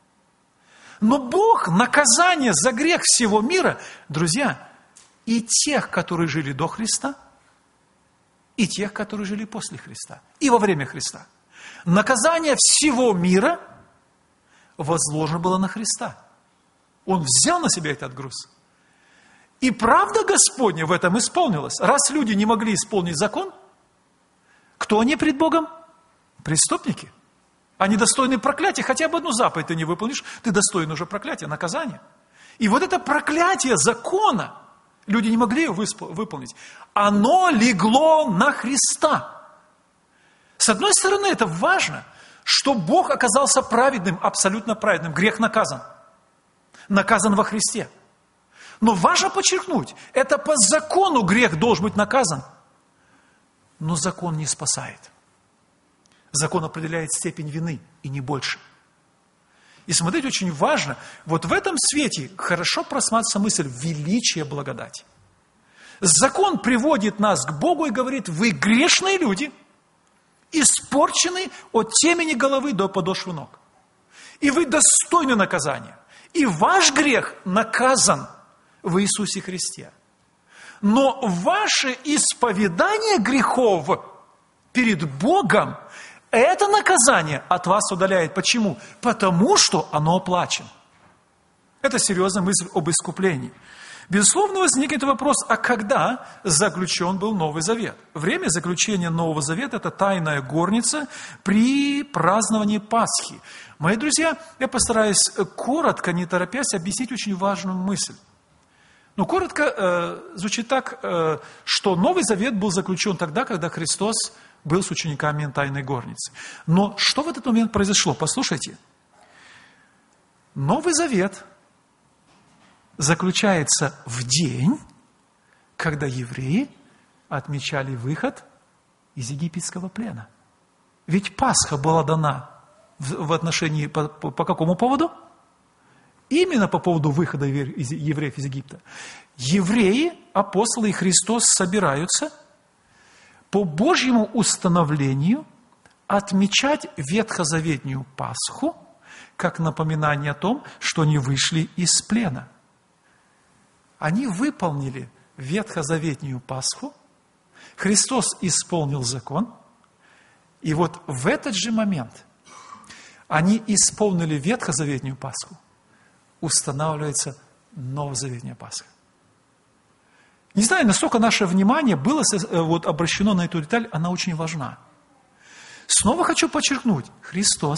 Но Бог наказание за грех всего мира, друзья, и тех, которые жили до Христа, и тех, которые жили после Христа, и во время Христа. Наказание всего мира возложено было на Христа. Он взял на себя этот груз. И правда Господня в этом исполнилась. Раз люди не могли исполнить закон, кто они пред Богом? Преступники. Они достойны проклятия. Хотя бы одну заповедь ты не выполнишь, ты достоин уже проклятия, наказания. И вот это проклятие закона, люди не могли его выполнить, оно легло на Христа. С одной стороны, это важно, что Бог оказался праведным, абсолютно праведным. Грех наказан. Наказан во Христе. Но важно подчеркнуть, это по закону грех должен быть наказан. Но закон не спасает. Закон определяет степень вины, и не больше. И смотрите, очень важно, вот в этом свете хорошо просматривается мысль величия благодати. Закон приводит нас к Богу и говорит: вы грешные люди, испорчены от темени головы до подошвы ног. И вы достойны наказания. И ваш грех наказан в Иисусе Христе. Но ваше исповедание грехов перед Богом, это наказание от вас удаляет. Почему? Потому что оно оплачено. Это серьезная мысль об искуплении. Безусловно, возникнет вопрос, а когда заключен был Новый Завет? Время заключения Нового Завета – это тайная горница при праздновании Пасхи. Мои друзья, я постараюсь коротко, не торопясь, объяснить очень важную мысль. Но коротко звучит так, что Новый Завет был заключен тогда, когда Христос был с учениками тайной горницы. Но что в этот момент произошло? Послушайте. Новый Завет заключается в день, когда евреи отмечали выход из египетского плена. Ведь Пасха была дана в отношении по какому поводу? Именно по поводу выхода евреев из Египта. Евреи, апостолы и Христос собираются по Божьему установлению отмечать ветхозаветную Пасху как напоминание о том, что они вышли из плена. Они выполнили ветхозаветную Пасху, Христос исполнил закон, и вот в этот же момент они исполнили ветхозаветную Пасху, устанавливается новозаветная Пасха. Не знаю, насколько наше внимание было обращено на эту деталь, она очень важна. Снова хочу подчеркнуть, Христос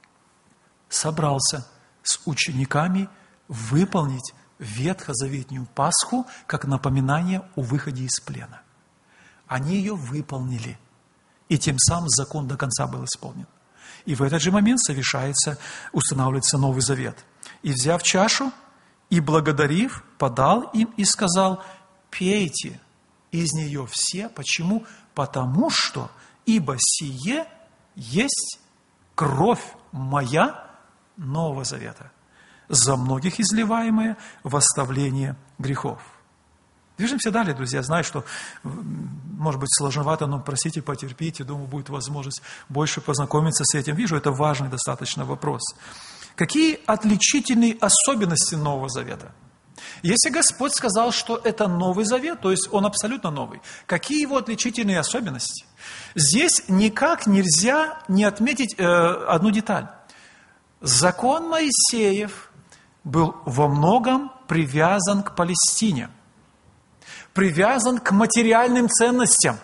собрался с учениками выполнить ветхозаветную Пасху как напоминание о выходе из плена. Они ее выполнили, и тем самым закон до конца был исполнен. И в этот же момент устанавливается Новый Завет. И, взяв чашу, и благодарив, подал им и сказал: пейте из нее все. Почему? Потому что, ибо сие есть кровь моя Нового Завета, за многих изливаемая в оставление грехов. Движемся далее, друзья. Знаю, что, может быть, сложновато, но просите, потерпите. Думаю, будет возможность больше познакомиться с этим. Вижу, это важный достаточно вопрос. Какие отличительные особенности Нового Завета? Если Господь сказал, что это Новый Завет, то есть он абсолютно новый, какие его отличительные особенности? Здесь никак нельзя не отметить одну деталь. Закон Моисеев был во многом привязан к Палестине, привязан к материальным ценностям.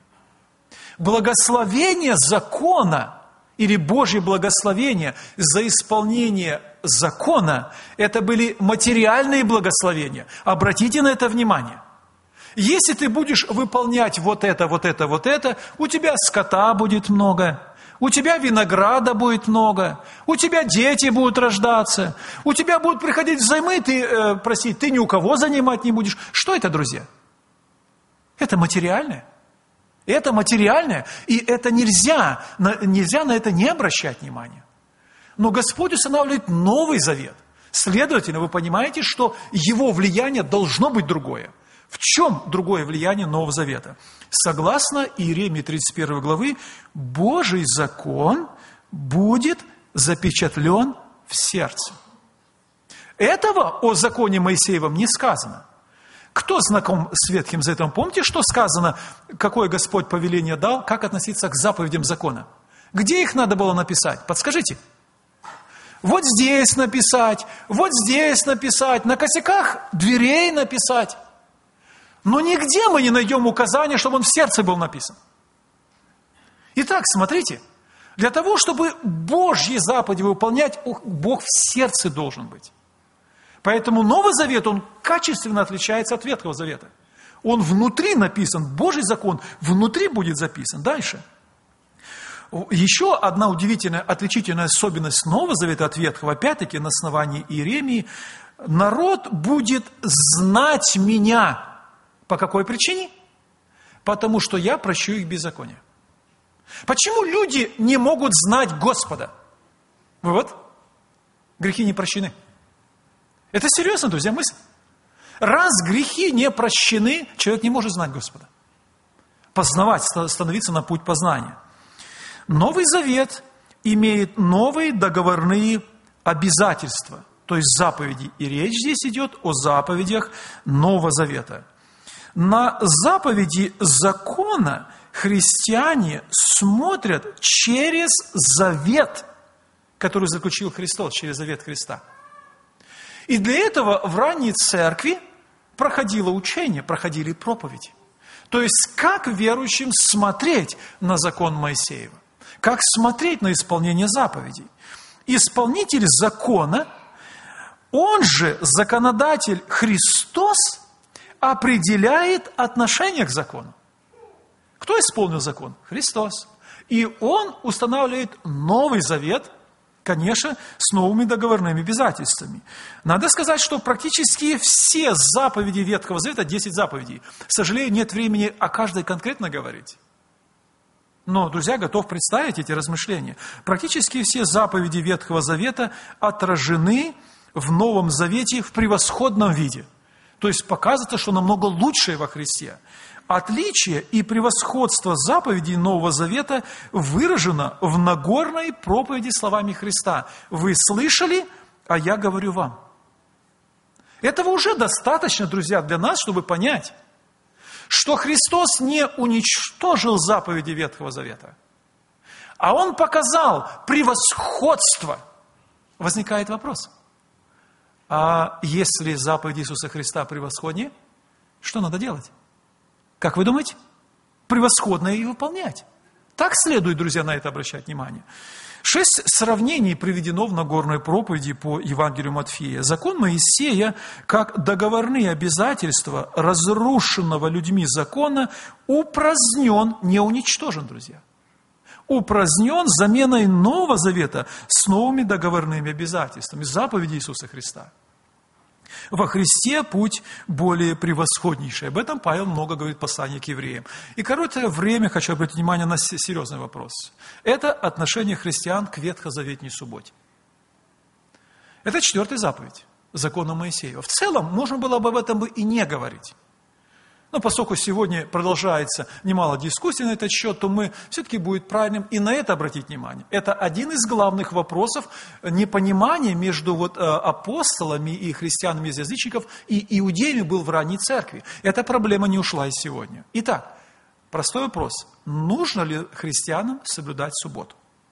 Благословение закона или Божье благословение за исполнение закона, это были материальные благословения. Обратите на это внимание. Если ты будешь выполнять вот это, у тебя скота будет много, у тебя винограда будет много, у тебя дети будут рождаться, у тебя будут приходить взаймы, ты ни у кого занимать не будешь. Что это, друзья? Это материальное. Это материальное, и это нельзя на это не обращать внимания. Но Господь устанавливает Новый Завет. Следовательно, вы понимаете, что его влияние должно быть другое. В чем другое влияние Нового Завета? Согласно Иеремии 31 главы, Божий закон будет запечатлен в сердце. Этого о законе Моисеевом не сказано. Кто знаком с Ветхим Заветом? Помните, что сказано, какое Господь повеление дал, как относиться к заповедям закона? Где их надо было написать? Подскажите. Вот здесь написать, вот здесь написать, на косяках дверей написать. Но нигде мы не найдем указания, чтобы он в сердце был написан. Итак, смотрите, для того, чтобы Божьи заповеди выполнять, Бог в сердце должен быть. Поэтому Новый Завет, он качественно отличается от Ветхого Завета. Он внутри написан, Божий закон внутри будет записан. Дальше. Еще одна удивительная, отличительная особенность Нового Завета от Ветхого, опять-таки на основании Иеремии, народ будет знать меня. По какой причине? Потому что я прощу их беззаконие. Почему люди не могут знать Господа? Вывод. Грехи не прощены. Это серьезно, друзья, мысль. Раз грехи не прощены, человек не может знать Господа. Познавать, становиться на путь познания. Новый Завет имеет новые договорные обязательства, то есть заповеди. И речь здесь идет о заповедях Нового Завета. На заповеди закона христиане смотрят через завет, который заключил Христос, через завет Христа. И для этого в ранней церкви проходило учение, проходили проповеди. То есть, как верующим смотреть на закон Моисеева? Как смотреть на исполнение заповедей? Исполнитель закона, он же законодатель Христос, определяет отношение к закону. Кто исполнил закон? Христос. И он устанавливает Новый Завет, конечно, с новыми договорными обязательствами. Надо сказать, что практически все заповеди Ветхого Завета, 10 заповедей, к сожалению, нет времени о каждой конкретно говорить. Но, друзья, готов представить эти размышления. Практически все заповеди Ветхого Завета отражены в Новом Завете в превосходном виде. То есть показывается, что намного лучшее во Христе. Отличие и превосходство заповедей Нового Завета выражено в Нагорной проповеди словами Христа. Вы слышали, а я говорю вам. Этого уже достаточно, друзья, для нас, чтобы понять, что Христос не уничтожил заповеди Ветхого Завета, а Он показал превосходство. Возникает вопрос. А если заповеди Иисуса Христа превосходнее, что надо делать? Как вы думаете? Превосходно и выполнять. Так следует, друзья, на это обращать внимание. 6 сравнений приведено в Нагорной проповеди по Евангелию Матфея. Закон Моисея, как договорные обязательства разрушенного людьми закона, упразднен, не уничтожен, друзья. Упразднен заменой Нового Завета с новыми договорными обязательствами, заповеди Иисуса Христа. Во Христе путь более превосходнейший. Об этом Павел много говорит в послании к евреям. И короткое время хочу обратить внимание на серьезный вопрос. Это отношение христиан к ветхозаветней субботе. Это 4-я заповедь закона Моисеева. В целом, можно было бы об этом и не говорить. Но поскольку сегодня продолжается немало дискуссий на этот счет, то мы все-таки будет правильным и на это обратить внимание. Это один из главных вопросов непонимания между апостолами и христианами из язычников и иудеями был в ранней церкви. Эта проблема не ушла и сегодня. Итак, простой вопрос. Нужно ли христианам соблюдать субботу?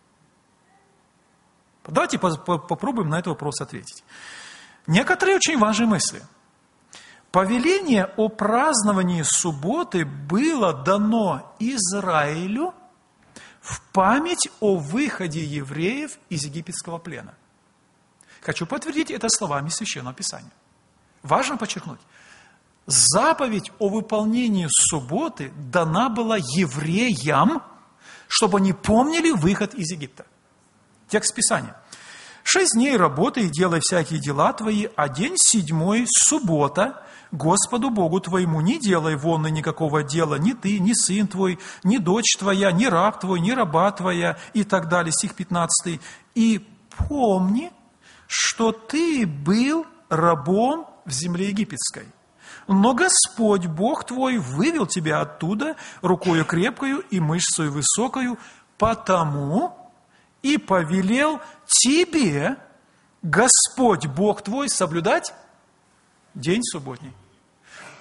Давайте попробуем на этот вопрос ответить. Некоторые очень важные мысли. Повеление о праздновании субботы было дано Израилю в память о выходе евреев из египетского плена. Хочу подтвердить это словами Священного Писания. Важно подчеркнуть. Заповедь о выполнении субботы дана была евреям, чтобы они помнили выход из Египта. Текст Писания. 6 дней работай и делай всякие дела твои, а день 7 суббота, Господу Богу твоему не делай вонны никакого дела, ни ты, ни сын твой, ни дочь твоя, ни раб твой, ни раба твоя, и так далее, стих 15. И помни, что ты был рабом в земле египетской. Но Господь Бог твой вывел тебя оттуда рукою крепкою и мышцей высокою, потому и повелел тебе Господь Бог твой соблюдать день субботний.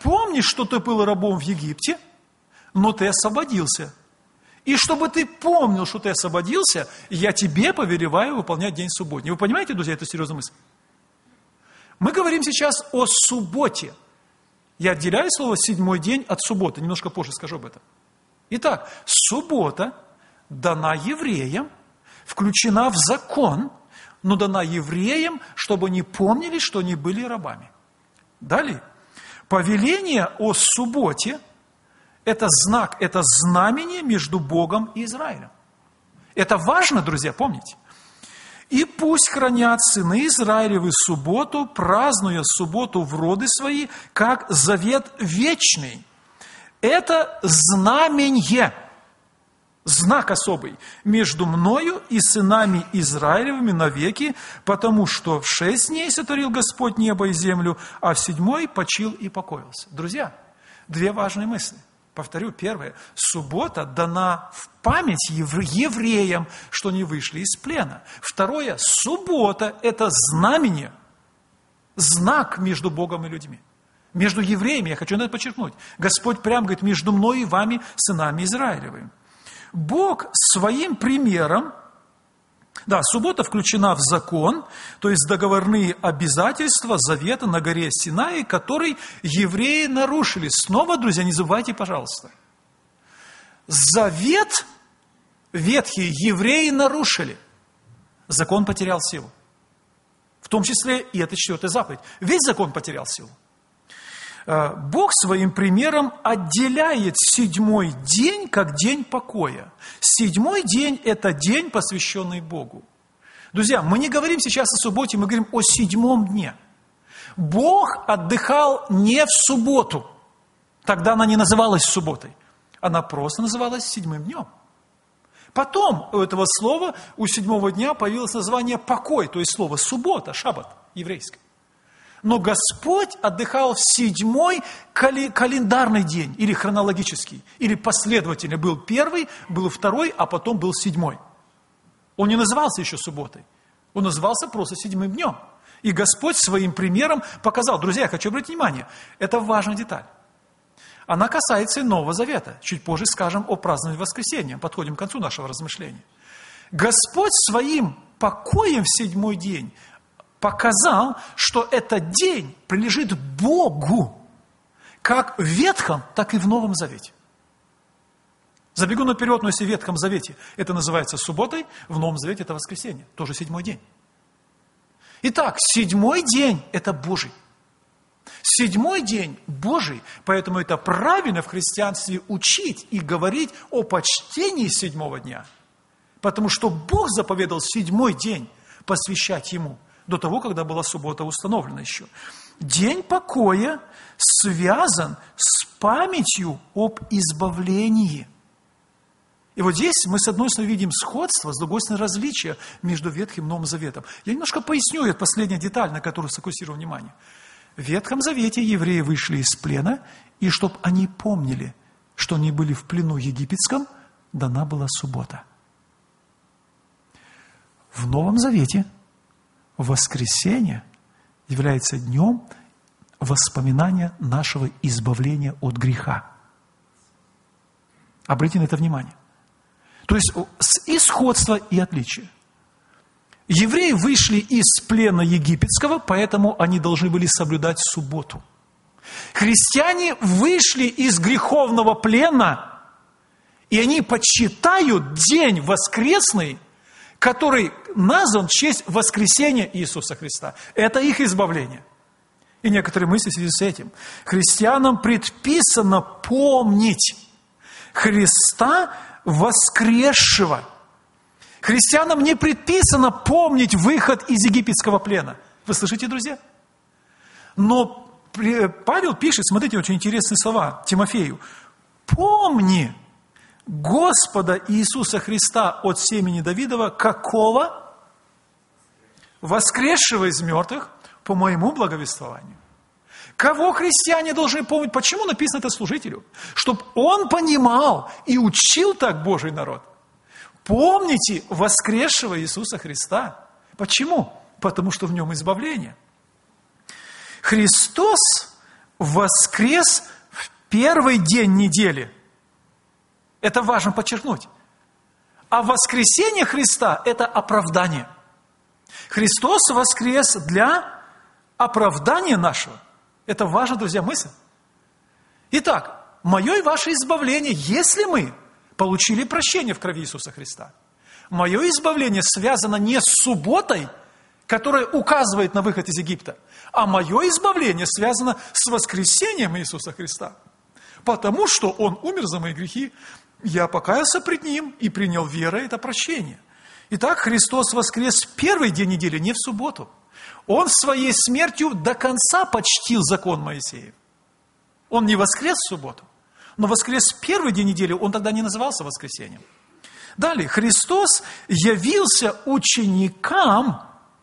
помнишь, что ты был рабом в Египте, но ты освободился. И чтобы ты помнил, что ты освободился, я тебе повелеваю выполнять день субботний. Вы понимаете, друзья, это серьезная мысль? Мы говорим сейчас о субботе. Я отделяю слово «седьмой день» от субботы. Немножко позже скажу об этом. Итак, суббота дана евреям, включена в закон, но дана евреям, чтобы они помнили, что они были рабами. Далее. Повеление о субботе – это знак, это знамение между Богом и Израилем. Это важно, друзья, помните. «И пусть хранят сыны Израилевы субботу, празднуя субботу в роды свои, как завет вечный». Это знамение, знак особый между мною и сынами Израилевыми навеки, потому что в 6 дней сотворил Господь небо и землю, а в 7 почил и покоился. Друзья, 2 важные мысли. Повторю, первое. Суббота дана в память евреям, что они вышли из плена. Второе. Суббота – это знамение, знак между Богом и людьми. Между евреями, я хочу это подчеркнуть. Господь прямо говорит, между мной и вами, сынами Израилевыми. Бог своим примером, да, суббота включена в закон, то есть договорные обязательства завета на горе Синай, который евреи нарушили. Снова, друзья, не забывайте, пожалуйста. Завет ветхий евреи нарушили. Закон потерял силу. В том числе и эта 4-я заповедь. Весь закон потерял силу. Бог своим примером отделяет 7-й день как день покоя. 7-й день – это день, посвященный Богу. Друзья, мы не говорим сейчас о субботе, мы говорим о 7-м дне. Бог отдыхал не в субботу. Тогда она не называлась субботой. Она просто называлась 7-м днем. Потом у этого слова, у 7-го дня появилось название покой, то есть слово суббота, шаббат еврейское. Но Господь отдыхал в 7-й календарный день, или хронологический, или последовательно. Был 1-й, был 2-й, а потом был 7-й. Он не назывался еще субботой. Он назывался просто 7-м днем. И Господь своим примером показал. Друзья, я хочу обратить внимание, это важная деталь. Она касается и Нового Завета. Чуть позже скажем о праздновании воскресения. Подходим к концу нашего размышления. Господь своим покоем в 7-й день показал, что этот день принадлежит Богу, как в Ветхом, так и в Новом Завете. Забегу наперед, но если в Ветхом Завете это называется субботой, в Новом Завете это воскресенье, тоже 7-й день. Итак, 7-й день – это Божий. 7-й день Божий, поэтому это правильно в христианстве учить и говорить о почтении 7-го дня, потому что Бог заповедал 7-й день посвящать Ему. До того, когда была суббота установлена еще. День покоя связан с памятью об избавлении. И вот здесь мы, с одной стороны, видим сходство, с другой стороны, различия между Ветхим и Новым Заветом. Я немножко поясню, это последняя деталь, на которую сфокусирую внимание. В Ветхом Завете евреи вышли из плена, и чтобы они помнили, что они были в плену египетском, дана была суббота. В Новом Завете воскресенье является днем воспоминания нашего избавления от греха. Обратите на это внимание. То есть и сходство, и отличие. Евреи вышли из плена египетского, поэтому они должны были соблюдать субботу. Христиане вышли из греховного плена, и они почитают день воскресный, который назван в честь воскресения Иисуса Христа. Это их избавление. И некоторые мысли в связи с этим. Христианам предписано помнить Христа воскресшего. Христианам не предписано помнить выход из египетского плена. Вы слышите, друзья? Но Павел пишет, смотрите, очень интересные слова Тимофею. «Помни Господа Иисуса Христа от семени Давидова, какого? Воскресшего из мертвых по моему благовествованию». Кого христиане должны помнить? Почему написано это служителю? Чтобы он понимал и учил так Божий народ. Помните воскресшего Иисуса Христа. Почему? Потому что в нем избавление. Христос воскрес в первый день недели. Это важно подчеркнуть. А воскресение Христа – это оправдание. Христос воскрес для оправдания нашего. Это важно, друзья, мысль. Итак, мое и ваше избавление, если мы получили прощение в крови Иисуса Христа, мое избавление связано не с субботой, которая указывает на выход из Египта, а мое избавление связано с воскресением Иисуса Христа. Потому что Он умер за мои грехи, я покаялся пред Ним и принял верой это прощение. Итак, Христос воскрес в первый день недели, не в субботу. Он своей смертью до конца почтил закон Моисеев. Он не воскрес в субботу, но воскрес в первый день недели, он тогда не назывался воскресением. Далее, Христос явился ученикам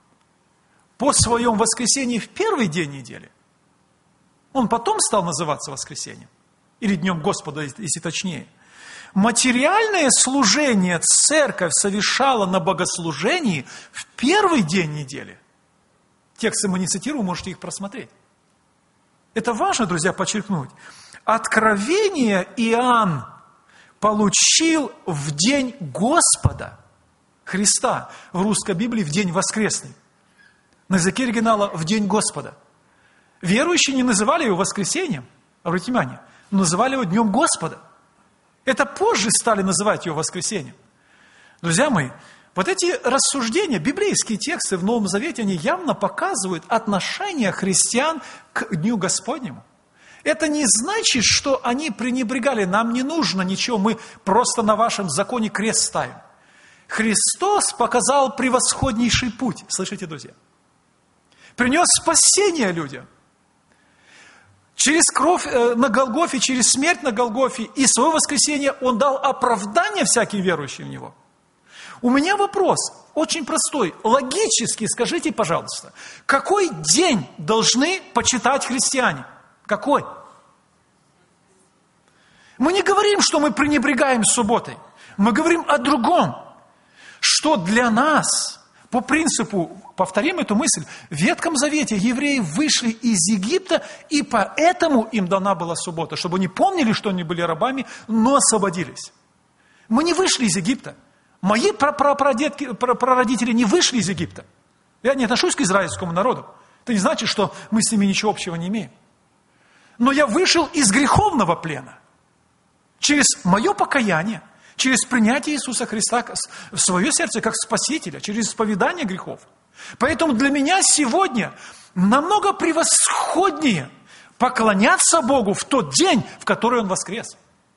по своем воскресении в первый день недели. Он потом стал называться воскресением, или Днем Господа, если точнее. Материальное служение церковь совершала на богослужении в первый день недели. Тексты мы не цитирую, можете их просмотреть. Это важно, друзья, подчеркнуть. Откровение Иоанн получил в день Господа Христа, в русской Библии в день воскресный. На языке оригинала в день Господа. Верующие не называли его воскресением, обратите внимание, но называли его Днем Господа. Это позже стали называть его воскресением. Друзья мои, вот эти рассуждения, библейские тексты в Новом Завете, они явно показывают отношение христиан к Дню Господнему. Это не значит, что они пренебрегали, нам не нужно ничего, мы просто на вашем законе крест ставим. Христос показал превосходнейший путь, слышите, друзья? Принес спасение людям. Через кровь на Голгофе, через смерть на Голгофе и свое воскресение Он дал оправдание всяким верующим в Него. У меня вопрос очень простой, логический, скажите, пожалуйста, какой день должны почитать христиане? Какой? Мы не говорим, что мы пренебрегаем субботой. Мы говорим о другом, что для нас, по принципу, повторим эту мысль, в Ветхом Завете евреи вышли из Египта, и поэтому им дана была суббота, чтобы они помнили, что они были рабами, но освободились. Мы не вышли из Египта. Мои прародители не вышли из Египта. Я не отношусь к израильскому народу. Это не значит, что мы с ними ничего общего не имеем. Но я вышел из греховного плена. Через мое покаяние, через принятие Иисуса Христа в свое сердце как Спасителя, через исповедание грехов. Поэтому для меня сегодня намного превосходнее поклоняться Богу в тот день, в который Он воскрес.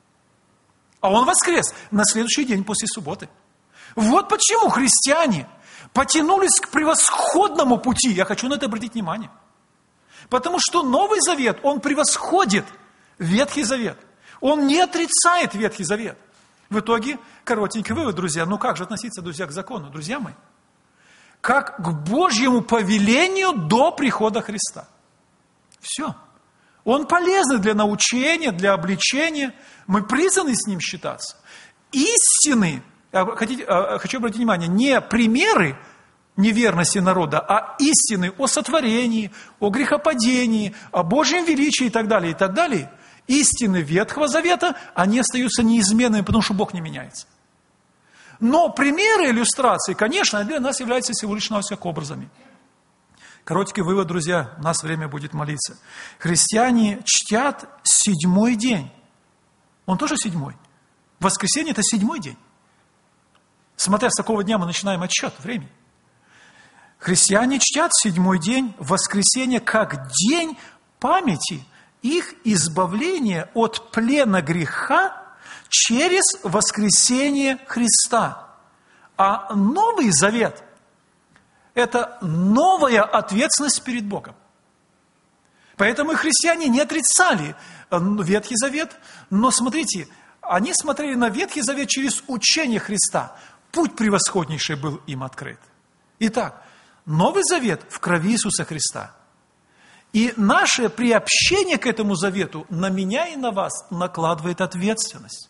А Он воскрес на следующий день после субботы. Вот почему христиане потянулись к превосходному пути. Я хочу на это обратить внимание. Потому что Новый Завет, он превосходит Ветхий Завет. Он не отрицает Ветхий Завет. В итоге, коротенький вывод, друзья, ну как же относиться, друзья, к закону? Друзья мои, как к Божьему повелению до прихода Христа. Все. Он полезный для научения, для обличения. Мы призваны с ним считаться. Истины, хочу обратить внимание, не примеры неверности народа, а истины о сотворении, о грехопадении, о Божьем величии и так далее, и так далее. Истины Ветхого Завета, они остаются неизменными, потому что Бог не меняется. Но примеры иллюстрации, конечно, для нас являются всего лишь навсего образами. Короткий вывод, друзья, у нас время будет молиться. Христиане чтят 7-й день. Он тоже 7-й. Воскресенье – это 7-й день. Смотря с какого дня мы начинаем отсчет времени. Христиане чтят 7-й день, воскресенье, как день памяти их избавления от плена греха через воскресение Христа. А Новый Завет – это новая ответственность перед Богом. Поэтому и христиане не отрицали Ветхий Завет, но смотрите, они смотрели на Ветхий Завет через учение Христа. Путь превосходнейший был им открыт. Итак, Новый Завет в крови Иисуса Христа. И наше приобщение к этому завету на меня и на вас накладывает ответственность.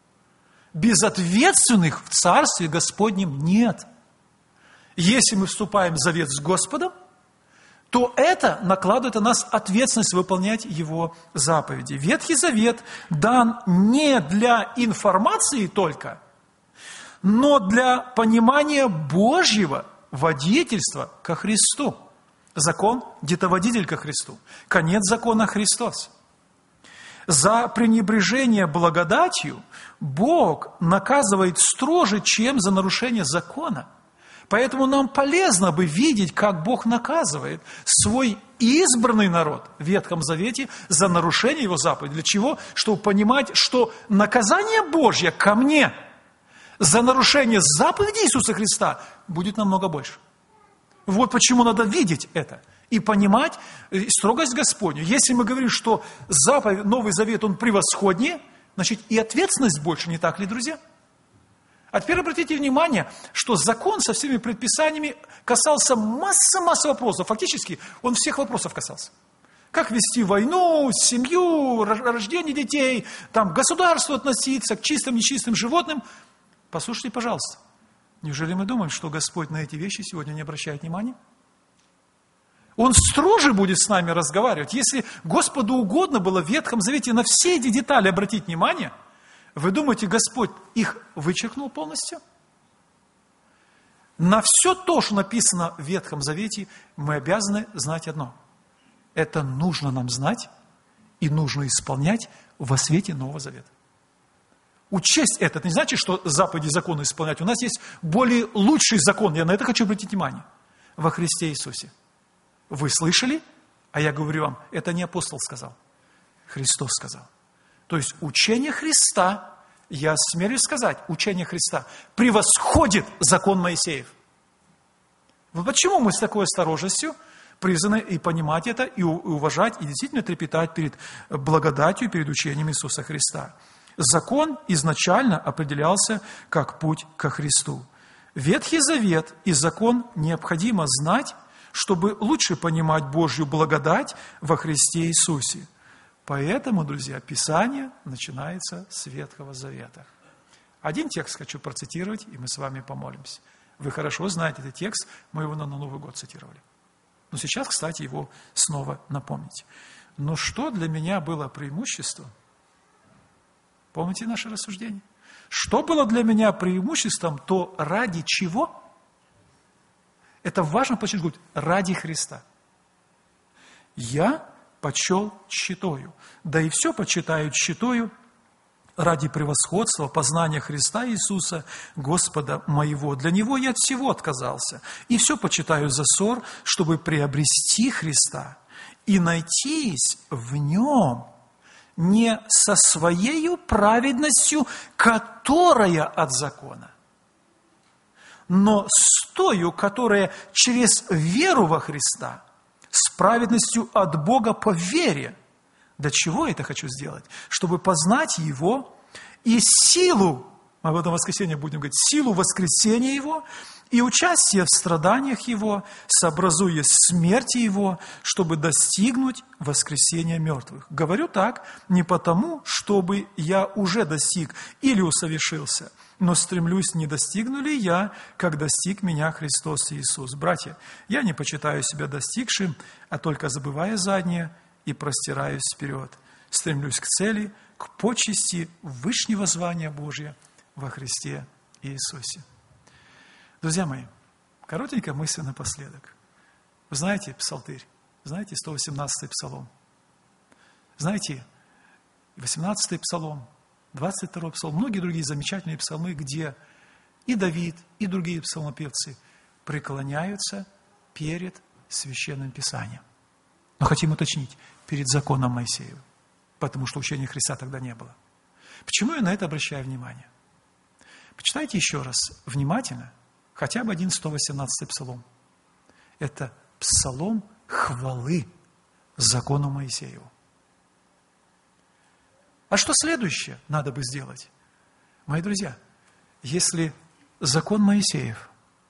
Безответственных в Царстве Господнем нет. Если мы вступаем в завет с Господом, то это накладывает на нас ответственность выполнять Его заповеди. Ветхий Завет дан не для информации только, но для понимания Божьего водительства ко Христу. Закон – детоводитель ко Христу. Конец закона – Христос. За пренебрежение благодатью Бог наказывает строже, чем за нарушение закона. Поэтому нам полезно бы видеть, как Бог наказывает свой избранный народ в Ветхом Завете за нарушение Его заповедей. Для чего? Чтобы понимать, что наказание Божье ко мне за нарушение заповедей Иисуса Христа будет намного больше. Вот почему надо видеть это и понимать строгость Господню. Если мы говорим, что заповедь, Новый Завет, он превосходнее, значит и ответственность больше, не так ли, друзья? А теперь обратите внимание, что закон со всеми предписаниями касался массы вопросов. Фактически он всех вопросов касался. Как вести войну, семью, рождение детей, там, к государству относиться, к чистым, нечистым животным. Послушайте, пожалуйста, неужели мы думаем, что Господь на эти вещи сегодня не обращает внимания? Он строже будет с нами разговаривать. Если Господу угодно было в Ветхом Завете на все эти детали обратить внимание, вы думаете, Господь их вычеркнул полностью? На все то, что написано в Ветхом Завете, мы обязаны знать одно. Это нужно нам знать и нужно исполнять во свете Нового Завета. Учесть это не значит, что заповеди закона исполнять. У нас есть более лучший закон, я на это хочу обратить внимание, во Христе Иисусе. Вы слышали? А я говорю вам, это не апостол сказал, Христос сказал. То есть учение Христа, я смелюсь сказать, учение Христа превосходит закон Моисеев. Вот почему мы с такой осторожностью призваны и понимать это, и уважать, и действительно трепетать перед благодатью, перед учением Иисуса Христа. Закон изначально определялся как путь ко Христу. Ветхий Завет и закон необходимо знать, чтобы лучше понимать Божью благодать во Христе Иисусе. Поэтому, друзья, Писание начинается с Ветхого Завета. Один текст хочу процитировать, и мы с вами помолимся. Вы хорошо знаете этот текст, мы его на Новый год цитировали. Но сейчас, кстати, его снова напомните. Но что для меня было преимуществом? Помните наше рассуждение? Что было для меня преимуществом, то ради чего? Это важно подчеркнуть, ради Христа. Я почел тщетою, да и все почитаю тщетою ради превосходства познания Христа Иисуса, Господа моего. Для Него я от всего отказался, и все почитаю за ссор, чтобы приобрести Христа и найтись в Нем, не со своею праведностью, которая от закона, но с тою, которая через веру во Христа, с праведностью от Бога по вере. Для чего я это хочу сделать? Чтобы познать Его и силу, мы в этом воскресенье будем говорить, силу воскресения Его и участие в страданиях Его, сообразуясь смерти Его, чтобы достигнуть воскресения мертвых. Говорю так не потому, чтобы я уже достиг или усовершился, но стремлюсь, не достигну ли я, как достиг меня Христос Иисус. Братья, я не почитаю себя достигшим, а только забывая заднее и простираюсь вперед. Стремлюсь к цели, к почести вышнего звания Божия во Христе Иисусе. Друзья мои, коротенькая мысль напоследок. Вы знаете псалтырь, знаете 118-й псалом, знаете 18-й псалом, 22-й псалом, многие другие замечательные псалмы, где и Давид, и другие псалмопевцы преклоняются перед Священным Писанием. Но хотим уточнить, перед законом Моисеевым, потому что учения Христа тогда не было. Почему я на это обращаю внимание? Почитайте еще раз внимательно, хотя бы один 118-й псалом. Это псалом хвалы закону Моисееву. А что следующее надо бы сделать? Мои друзья, если закон Моисеев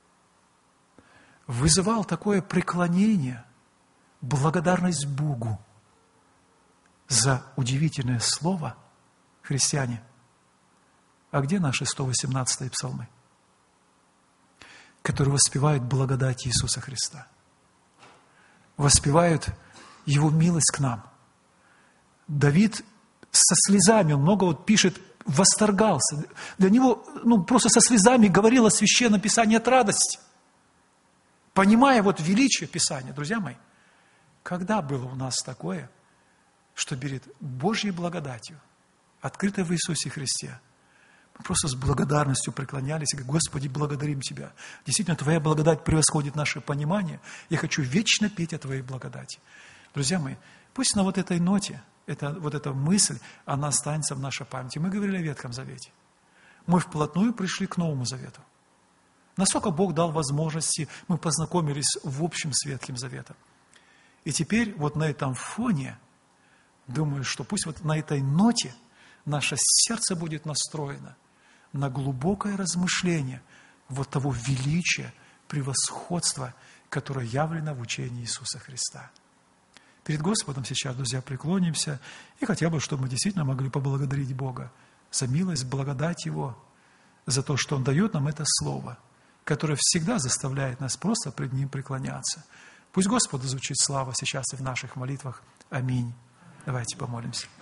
вызывал такое преклонение, благодарность Богу за удивительное слово, христиане, а где наши 118-е псалмы, которые воспевают благодать Иисуса Христа? воспевают Его милость к нам. Давид со слезами, он много пишет, восторгался. Для него, просто со слезами говорил о Священном Писании от радости. Понимая величие Писания, друзья мои, когда было у нас такое, что перед Божьей благодатью, открытой в Иисусе Христе, мы просто с благодарностью преклонялись и говорили: Господи, благодарим Тебя. Действительно, Твоя благодать превосходит наше понимание. Я хочу вечно петь о Твоей благодати. Друзья мои, пусть на этой ноте, эта мысль, она останется в нашей памяти. Мы говорили о Ветхом Завете. Мы вплотную пришли к Новому Завету. Насколько Бог дал возможности, мы познакомились в общем с Ветхим Заветом. И теперь на этом фоне, думаю, что пусть на этой ноте наше сердце будет настроено на глубокое размышление того величия, превосходства, которое явлено в учении Иисуса Христа. Перед Господом сейчас, друзья, преклонимся и хотя бы, чтобы мы действительно могли поблагодарить Бога за милость, благодать Его, за то, что Он дает нам это Слово, которое всегда заставляет нас просто пред Ним преклоняться. Пусть Господу звучит слава сейчас и в наших молитвах. Аминь. Давайте помолимся.